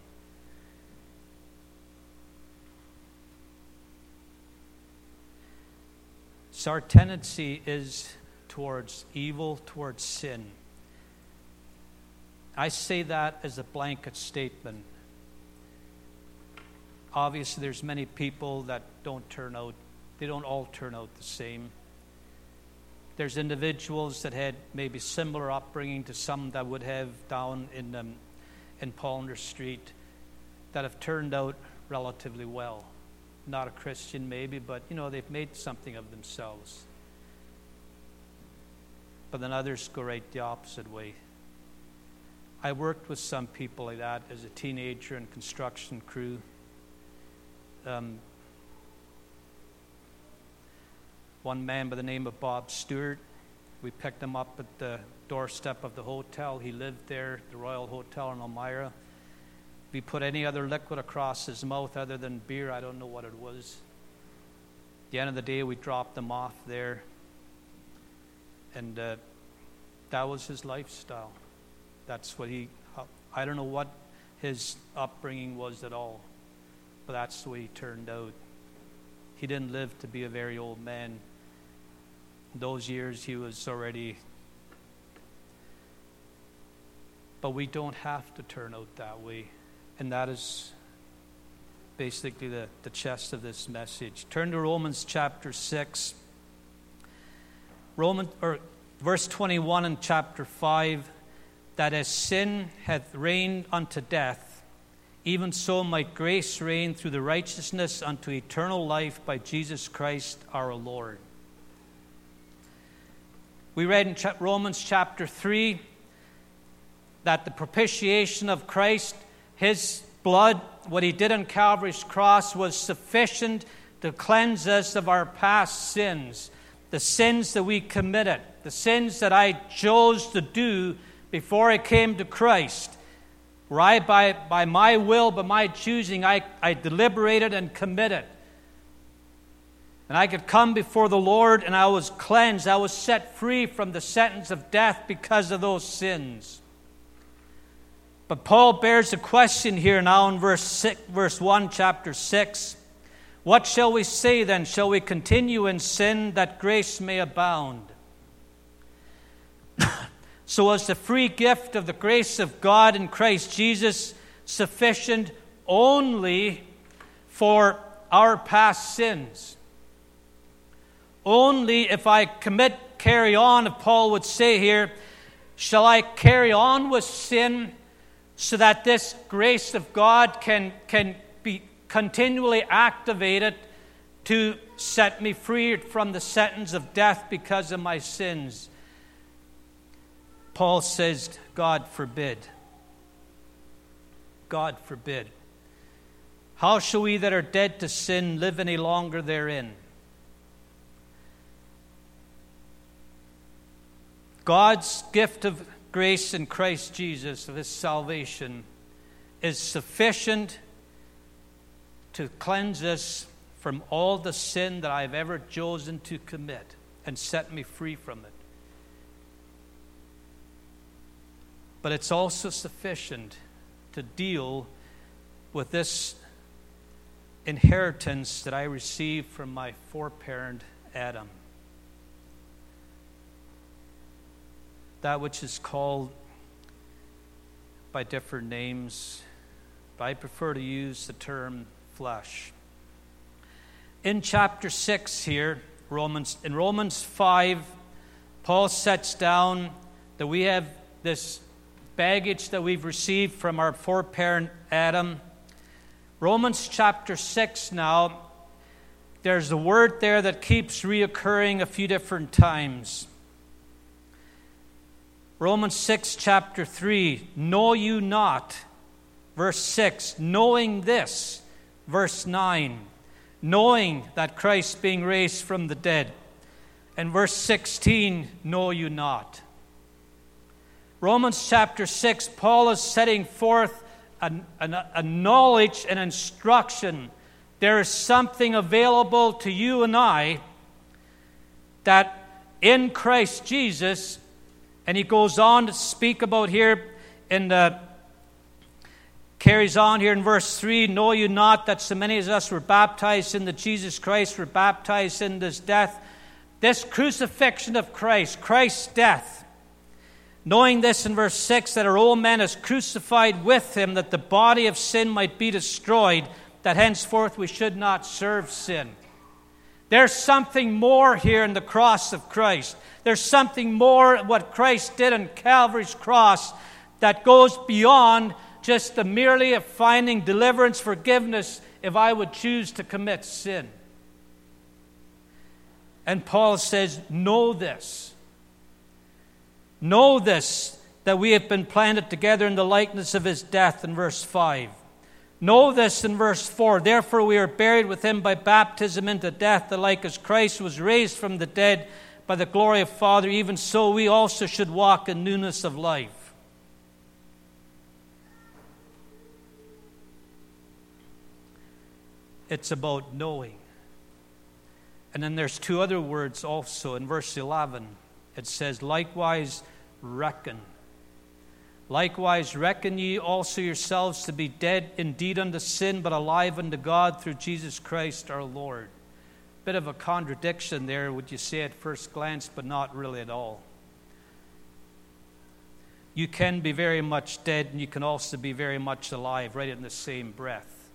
So our tendency is towards evil, towards sin. I say that as a blanket statement. Obviously, there's many people that don't turn out, they don't all turn out the same. There's individuals that had maybe similar upbringing to some that would have down in um, in Pollner Street that have turned out relatively well. Not a Christian maybe, but you know, they've made something of themselves. But then others go right the opposite way. I worked with some people like that as a teenager in construction crew. Um, one man by the name of Bob Stewart, we picked him up at the doorstep of the hotel. He lived there, the Royal Hotel in Elmira. If he put any other liquid across his mouth other than beer, I don't know what it was. At the end of the day, we dropped him off there. And uh, that was his lifestyle. That's what he, I don't know what his upbringing was at all, but that's the way he turned out. He didn't live to be a very old man. In those years, he was already, but we don't have to turn out that way. And that is basically the, the chest of this message. Turn to Romans chapter six. Roman, or verse twenty-one in chapter five, that as sin hath reigned unto death, even so might grace reign through the righteousness unto eternal life by Jesus Christ our Lord. We read in Romans chapter three that the propitiation of Christ, his blood, what he did on Calvary's cross, was sufficient to cleanse us of our past sins, the sins that we committed, the sins that I chose to do before I came to Christ. Where I, by, by my will, by my choosing, I, I deliberated and committed. And I could come before the Lord and I was cleansed. I was set free from the sentence of death because of those sins. But Paul bears a question here now in verse six, verse one, chapter six. What shall we say then? Shall we continue in sin that grace may abound? So was the free gift of the grace of God in Christ Jesus sufficient only for our past sins? Only if I commit, carry on, if Paul would say here, shall I carry on with sin so that this grace of God can, can be continually activated to set me free from the sentence of death because of my sins? Paul says, God forbid. God forbid. How shall we that are dead to sin live any longer therein? God's gift of grace in Christ Jesus, of his salvation, is sufficient to cleanse us from all the sin that I've ever chosen to commit and set me free from it. But it's also sufficient to deal with this inheritance that I received from my foreparent Adam. That which is called by different names, but I prefer to use the term flesh. In chapter six here, Romans, in Romans five, Paul sets down that we have this baggage that we've received from our foreparent Adam. Romans chapter six now, there's a word there that keeps reoccurring a few different times. Romans six chapter three, know you not, verse six, knowing this, verse nine, knowing that Christ being raised from the dead, and verse sixteen, know you not. Romans chapter six, Paul is setting forth a, a, a knowledge and instruction. There is something available to you and I that in Christ Jesus, and he goes on to speak about here in the, carries on here in verse three, know you not that so many of us were baptized into Jesus Christ, were baptized in this death, this crucifixion of Christ, Christ's death. Knowing this in verse six, that our old man is crucified with him, that the body of sin might be destroyed, that henceforth we should not serve sin. There's something more here in the cross of Christ. There's something more what Christ did on Calvary's cross that goes beyond just the merely of finding deliverance, forgiveness, if I would choose to commit sin. And Paul says, know this. Know this, that we have been planted together in the likeness of his death, in verse five. Know this in verse four. Therefore we are buried with him by baptism into death, that like as Christ was raised from the dead by the glory of Father, even so we also should walk in newness of life. It's about knowing. And then there's two other words also. In verse eleven, it says, likewise reckon. Likewise reckon ye also yourselves to be dead indeed unto sin, but alive unto God through Jesus Christ our Lord. Bit of a contradiction there, would you say at first glance, but not really at all. You can be very much dead, and you can also be very much alive, right in the same breath,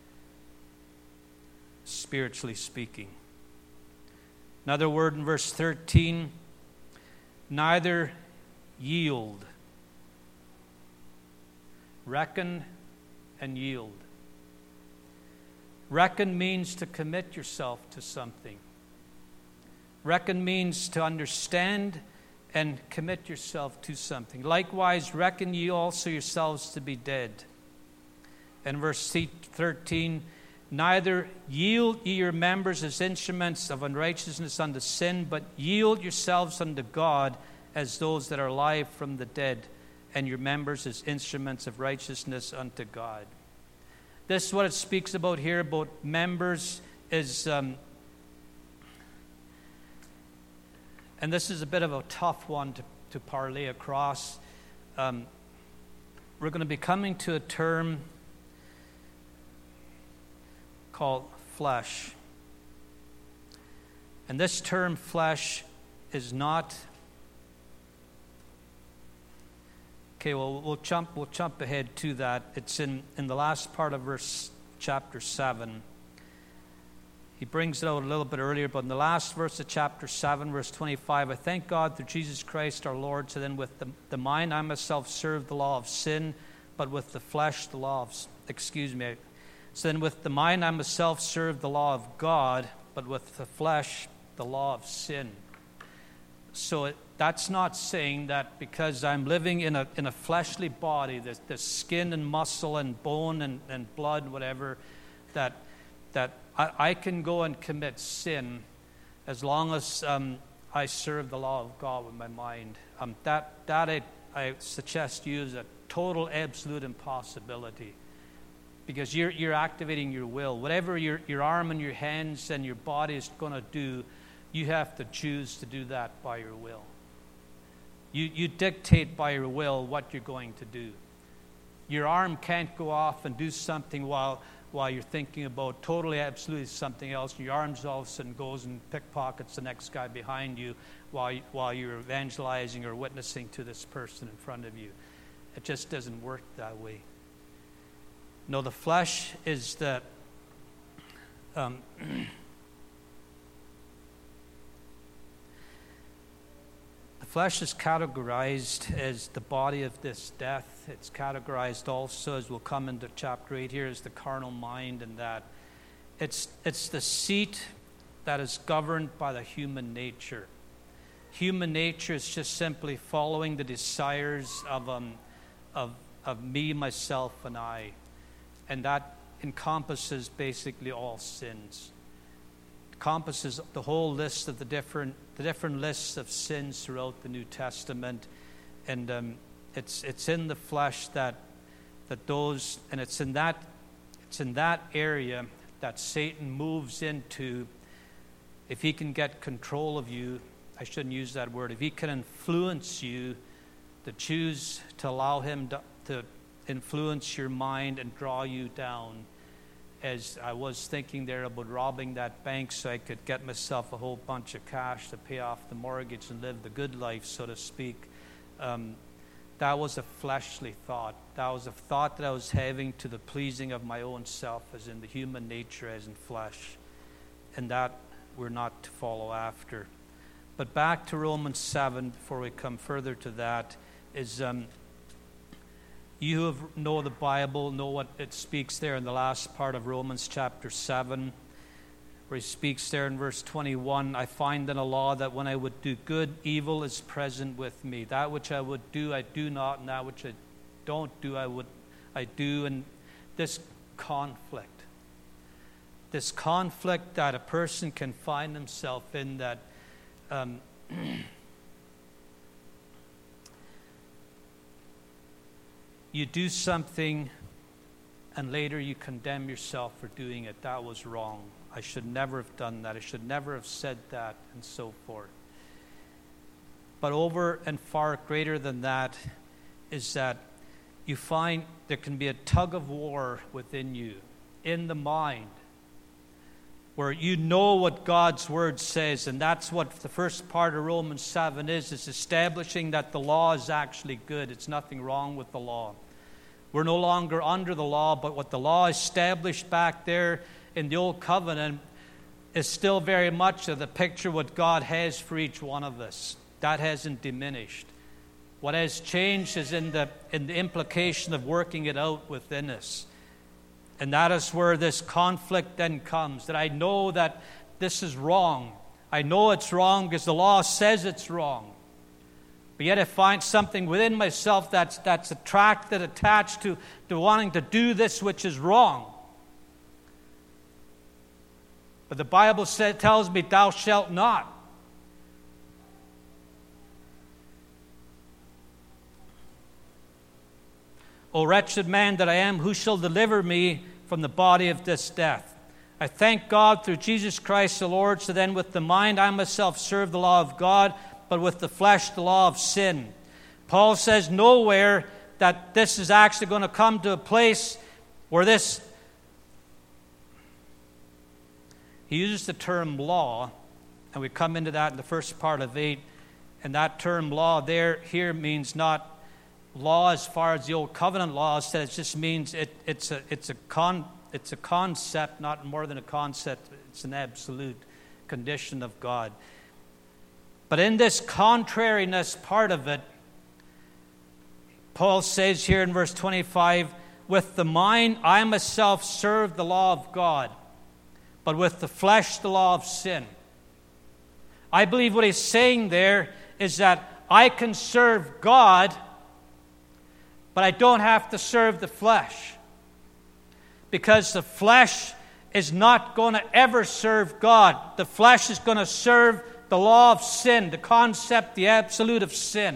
spiritually speaking. Another word in verse thirteen, neither yield. Reckon and yield. Reckon means to commit yourself to something. Reckon means to understand and commit yourself to something. Likewise, reckon ye also yourselves to be dead. And verse thirteen, neither yield ye your members as instruments of unrighteousness unto sin, but yield yourselves unto God as those that are alive from the dead, and your members as instruments of righteousness unto God. This is what it speaks about here, about members is, um, and this is a bit of a tough one to, to parlay across. Um, we're going to be coming to a term called flesh. And this term flesh is not... Okay, well, we'll jump, we'll jump ahead to that. It's in, in the last part of verse chapter seven. He brings it out a little bit earlier, but in the last verse of chapter seven, verse twenty-five, I thank God through Jesus Christ our Lord. So then with the, the mind I myself serve the law of sin, but with the flesh the law of, excuse me. So then with the mind I myself serve the law of God, but with the flesh the law of sin. So it, that's not saying that because I'm living in a in a fleshly body, the, the skin and muscle and bone and, and blood, whatever, that that I, I can go and commit sin as long as um, I serve the law of God with my mind. Um, that that I, I suggest to you is a total, absolute impossibility, because you're you're activating your will. Whatever your your arm and your hands and your body is going to do, you have to choose to do that by your will. You you dictate by your will what you're going to do. Your arm can't go off and do something while while you're thinking about totally, absolutely something else. Your arms all of a sudden goes and pickpockets the next guy behind you while while you're evangelizing or witnessing to this person in front of you. It just doesn't work that way. No, the flesh is the um, the flesh is categorized as the body of this death. It's categorized also, as we'll come into chapter eight here, as the carnal mind, and that it's it's the seat that is governed by the human nature. Human nature is just simply following the desires of um of of me, myself, and I. And that encompasses basically all sins. It encompasses the whole list of the different the different lists of sins throughout the New Testament. And um, it's it's in the flesh that that those and it's in that it's in that area that Satan moves into. If he can get control of you, I shouldn't use that word, if he can influence you, to choose to allow him to, to influence your mind and draw you down. As I was thinking there about robbing that bank so I could get myself a whole bunch of cash to pay off the mortgage and live the good life, so to speak. Um, that was a fleshly thought. That was a thought that I was having to the pleasing of my own self, as in the human nature, as in flesh. And that we're not to follow after. But back to Romans seven, before we come further to that, is... Um, You who have, know the Bible, know what it speaks there in the last part of Romans chapter seven, where he speaks there in verse twenty-one, I find in a law that when I would do good, evil is present with me. That which I would do, I do not, and that which I don't do, I would, I do. And this conflict, this conflict that a person can find himself in, that um, you do something and later you condemn yourself for doing it. That was wrong. I should never have done that. I should never have said that, and so forth. But over and far greater than that is that you find there can be a tug of war within you, in the mind, where you know what God's word says, and that's what the first part of Romans seven is, is establishing that the law is actually good. It's nothing wrong with the law. We're no longer under the law, but what the law established back there in the Old Covenant is still very much of the picture what God has for each one of us. That hasn't diminished. What has changed is in the in the implication of working it out within us. And that is where this conflict then comes, that I know that this is wrong. I know it's wrong because the law says it's wrong. But yet I find something within myself that's, that's attracted, attached to, to wanting to do this which is wrong. But the Bible says, tells me, thou shalt not. O wretched man that I am, who shall deliver me from the body of this death? I thank God through Jesus Christ the Lord. So then with the mind I myself serve the law of God, but with the flesh the law of sin. Paul says nowhere that this is actually going to come to a place where this... He uses the term law, and we come into that in the first part of eight. And that term law there, here means not law as far as the old covenant law says. It just means it, it's a it's a con it's a concept, not more than a concept. It's an absolute condition of God. But in this contrariness part of it, Paul says here in verse twenty-five, with the mind I myself serve the law of God, but with the flesh the law of sin. I believe what he's saying there is that I can serve God, but I don't have to serve the flesh. Because the flesh is not going to ever serve God. The flesh is going to serve the law of sin, the concept, the absolute of sin.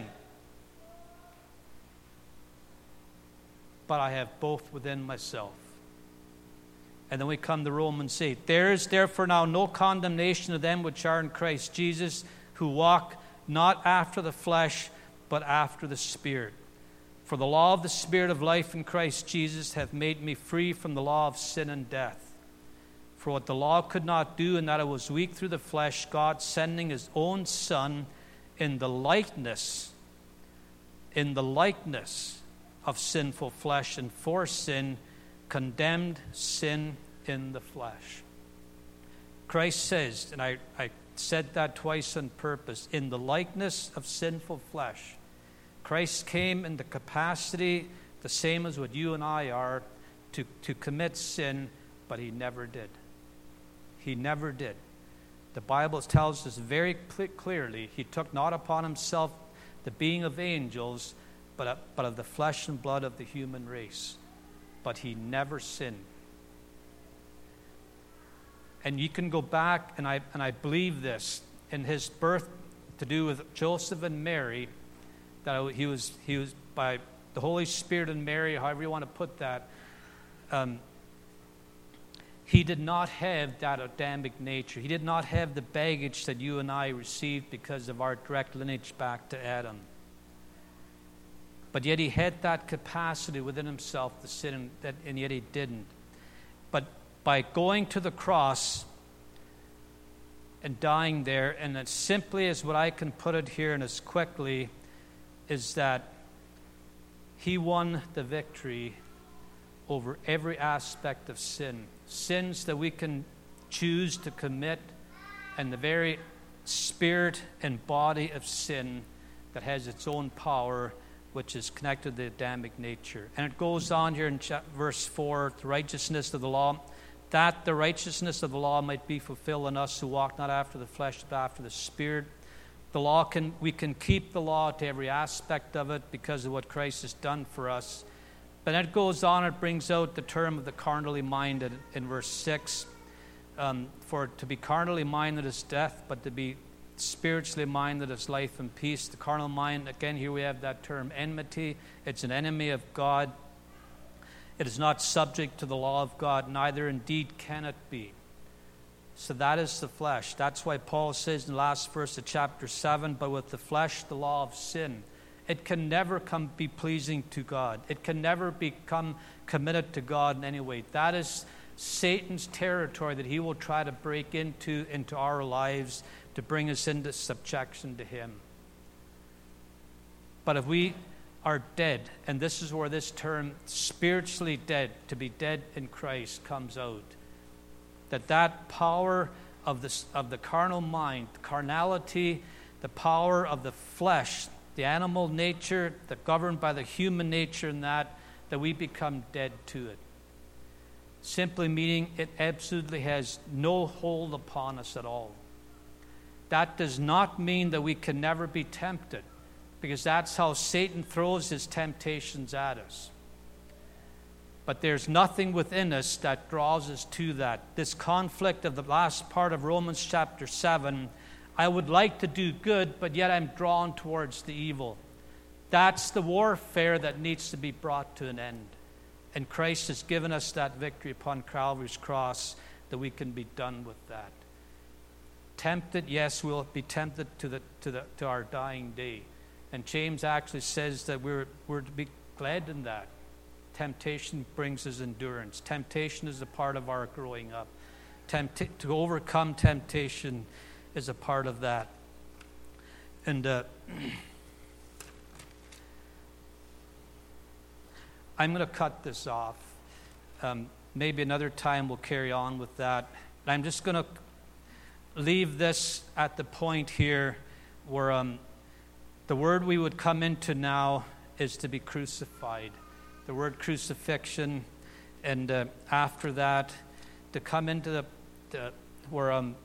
But I have both within myself. And then we come to Romans eight. There is therefore now no condemnation of them which are in Christ Jesus, who walk not after the flesh, but after the Spirit. For the law of the Spirit of life in Christ Jesus hath made me free from the law of sin and death. For what the law could not do, in that it was weak through the flesh, God sending his own Son in the likeness, in the likeness of sinful flesh, and for sin, condemned sin in the flesh. Christ says, and I, I said that twice on purpose, in the likeness of sinful flesh. Christ came in the capacity, the same as what you and I are, to, to commit sin, but he never did. He never did. The Bible tells us very cl- clearly, he took not upon himself the being of angels, but, uh, but of the flesh and blood of the human race. But he never sinned. And you can go back, and I and I believe this, in his birth to do with Joseph and Mary, that he was he was by the Holy Spirit and Mary, however you want to put that, um, he did not have that Adamic nature. He did not have the baggage that you and I received because of our direct lineage back to Adam. But yet he had that capacity within himself to sin, and, that, and yet he didn't. But by going to the cross and dying there, and as simply as what I can put it here and as quickly, is that he won the victory over every aspect of sin. Sins that we can choose to commit, and the very spirit and body of sin that has its own power, which is connected to the Adamic nature. And it goes on here in verse four, the righteousness of the law, that the righteousness of the law might be fulfilled in us who walk not after the flesh, but after the Spirit. The law can, we can keep the law to every aspect of it because of what Christ has done for us. But then it goes on, it brings out the term of the carnally minded in verse six. Um, for to be carnally minded is death, but to be spiritually minded is life and peace. The carnal mind, again, here we have that term enmity. It's an enemy of God. It is not subject to the law of God, neither indeed can it be. So that is the flesh. That's why Paul says in the last verse of chapter seven, but with the flesh, the law of sin. It can never come be pleasing to God. It can never become committed to God in any way. That is Satan's territory that he will try to break into, into our lives to bring us into subjection to him. But if we are dead, and this is where this term spiritually dead, to be dead in Christ, comes out, that that power of the, of the carnal mind, the carnality, the power of the flesh, the animal nature, that governed by the human nature, and that, that we become dead to it. simply meaning it absolutely has no hold upon us at all. That does not mean that we can never be tempted, because that's how Satan throws his temptations at us. But there's nothing within us that draws us to that. This conflict of the last part of Romans chapter seven, I would like to do good, but yet I'm drawn towards the evil. That's the warfare that needs to be brought to an end. And Christ has given us that victory upon Calvary's cross, that we can be done with that. Tempted, yes, we'll be tempted to the to the to our dying day. And James actually says that we're we're to be glad in that. Temptation brings us endurance. Temptation is a part of our growing up. Tempt- to overcome temptation is a part of that. And uh, I'm going to cut this off. Um, maybe another time we'll carry on with that. I'm just going to leave this at the point here where um, the word we would come into now is to be crucified. The word crucifixion, and uh, after that, to come into the, the where um,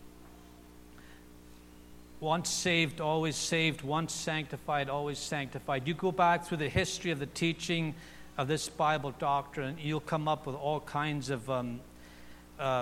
once saved, always saved, once sanctified, always sanctified. You go back through the history of the teaching of this Bible doctrine, you'll come up with all kinds of um, uh,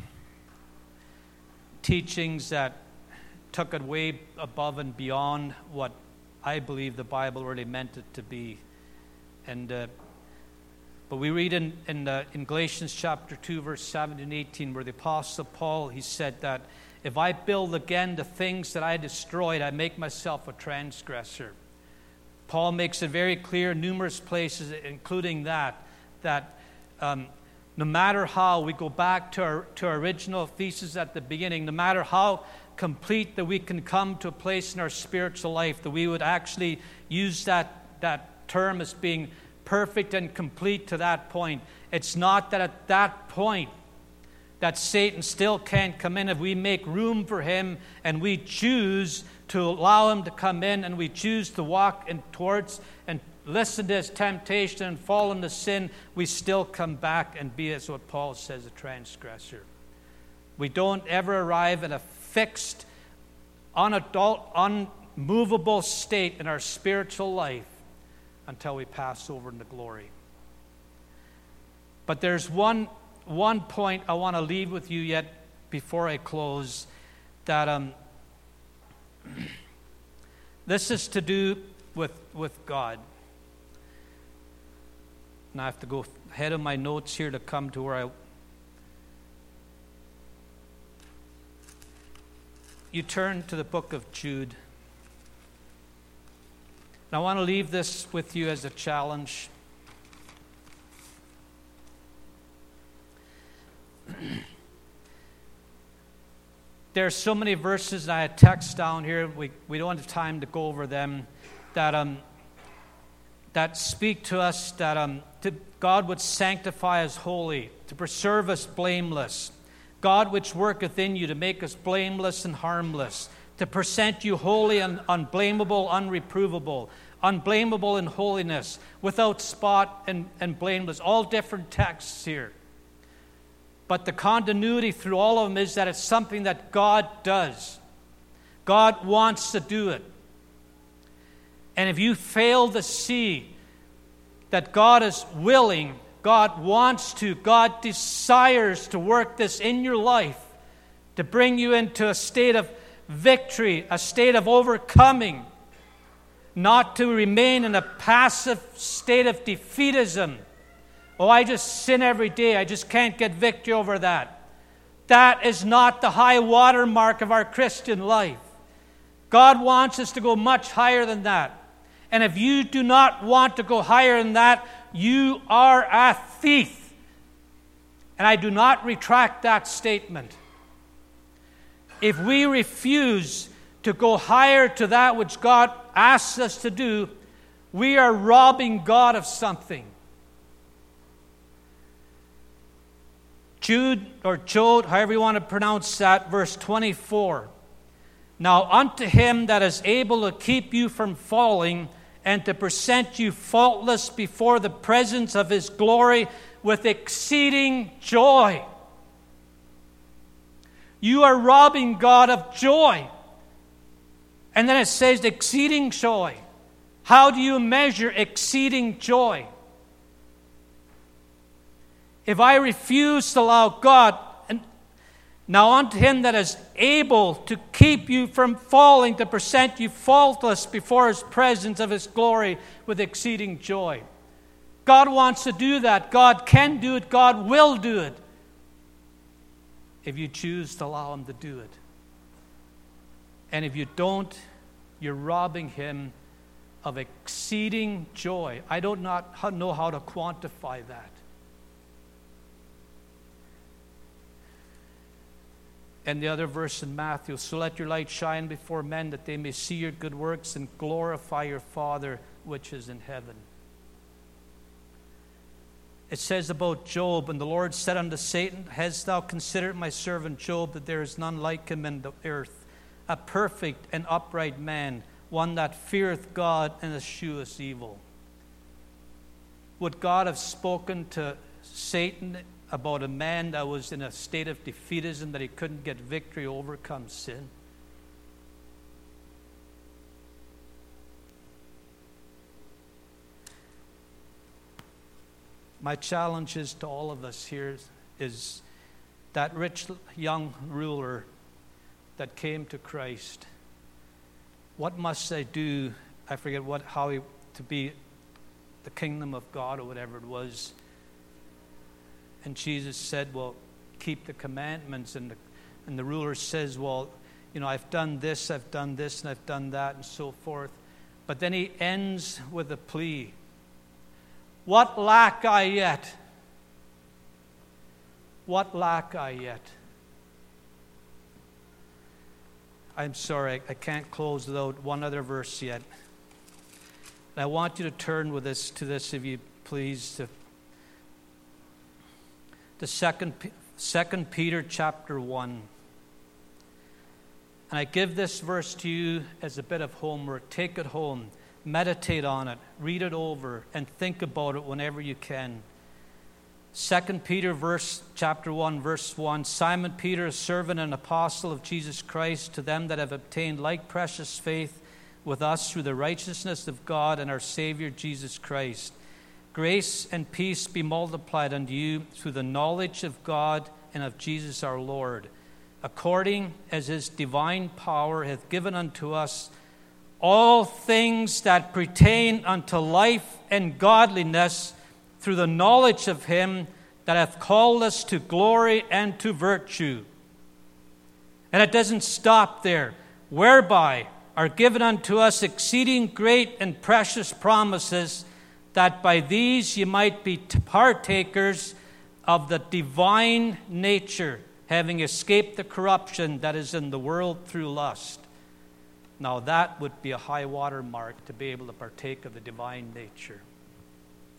teachings that took it way above and beyond what I believe the Bible really meant it to be. And uh, but we read in in, uh, in Galatians chapter two, verse seventeen and eighteen, where the Apostle Paul, he said that if I build again the things that I destroyed, I make myself a transgressor. Paul makes it very clear in numerous places, including that, that um, no matter how we go back to our to our original thesis at the beginning, no matter how complete that we can come to a place in our spiritual life, that we would actually use that that term as being perfect and complete to that point. It's not that at that point that Satan still can't come in if we make room for him and we choose to allow him to come in and we choose to walk in towards and listen to his temptation and fall into sin. We still come back and be, as what Paul says, a transgressor. We don't ever arrive at a fixed, unadult, unmovable state in our spiritual life until we pass over into glory. But there's one one point I want to leave with you yet before I close, that um, this is to do with, with God. And I have to go ahead of my notes here to come to where I... You turn to the book of Jude. And I want to leave this with you as a challenge. There are so many verses, and I had text down here, we, we don't have time to go over them, that um that speak to us that um to, God would sanctify us holy, to preserve us blameless. God which worketh in you to make us blameless and harmless, to present you holy and unblameable, unreprovable, unblameable in holiness, without spot and, and blameless. All different texts here. But the continuity through all of them is that it's something that God does. God wants to do it. And if you fail to see that God is willing, God wants to, God desires to work this in your life, to bring you into a state of victory, a state of overcoming, not to remain in a passive state of defeatism. Oh, I just sin every day. I just can't get victory over that. That is not the high water mark of our Christian life. God wants us to go much higher than that. And if you do not want to go higher than that, you are a thief. And I do not retract that statement. If we refuse to go higher to that which God asks us to do, we are robbing God of something. Jude, or Jod, however you want to pronounce that, verse twenty-four. Now unto him that is able to keep you from falling and to present you faultless before the presence of his glory with exceeding joy. You are robbing God of joy. And then it says exceeding joy. How do you measure exceeding joy? If I refuse to allow God, and now unto him that is able to keep you from falling, to present you faultless before his presence of his glory with exceeding joy. God wants to do that. God can do it. God will do it. If you choose to allow him to do it. And if you don't, you're robbing him of exceeding joy. I don't not know how to quantify that. And the other verse in Matthew, so let your light shine before men that they may see your good works and glorify your Father which is in heaven. It says about Job, and the Lord said unto Satan, hast thou considered my servant Job, that there is none like him in the earth, a perfect and upright man, one that feareth God and escheweth evil? Would God have spoken to Satan about a man that was in a state of defeatism, that he couldn't get victory, overcome sin? My challenge is to all of us here is that rich young ruler that came to Christ. What must I do? I forget what how he to be the kingdom of God or whatever it was. And Jesus said, well, keep the commandments. And the, and the ruler says, well, you know, I've done this, I've done this, and I've done that, and so forth. But then he ends with a plea. What lack I yet? What lack I yet? I'm sorry, I can't close without one other verse yet. And I want you to turn with us to this, if you please, to the second, second Peter chapter one. And I give this verse to you as a bit of homework. Take it home. Meditate on it, read it over, and think about it whenever you can. Second Peter verse, chapter one, verse one. Simon Peter, a servant and apostle of Jesus Christ, to them that have obtained like precious faith with us through the righteousness of God and our Savior Jesus Christ. Grace and peace be multiplied unto you through the knowledge of God and of Jesus our Lord, according as his divine power hath given unto us all things that pertain unto life and godliness, through the knowledge of him that hath called us to glory and to virtue. And it doesn't stop there. Whereby are given unto us exceeding great and precious promises, that by these ye might be partakers of the divine nature, having escaped the corruption that is in the world through lust. Now that would be a high water mark, to be able to partake of the divine nature.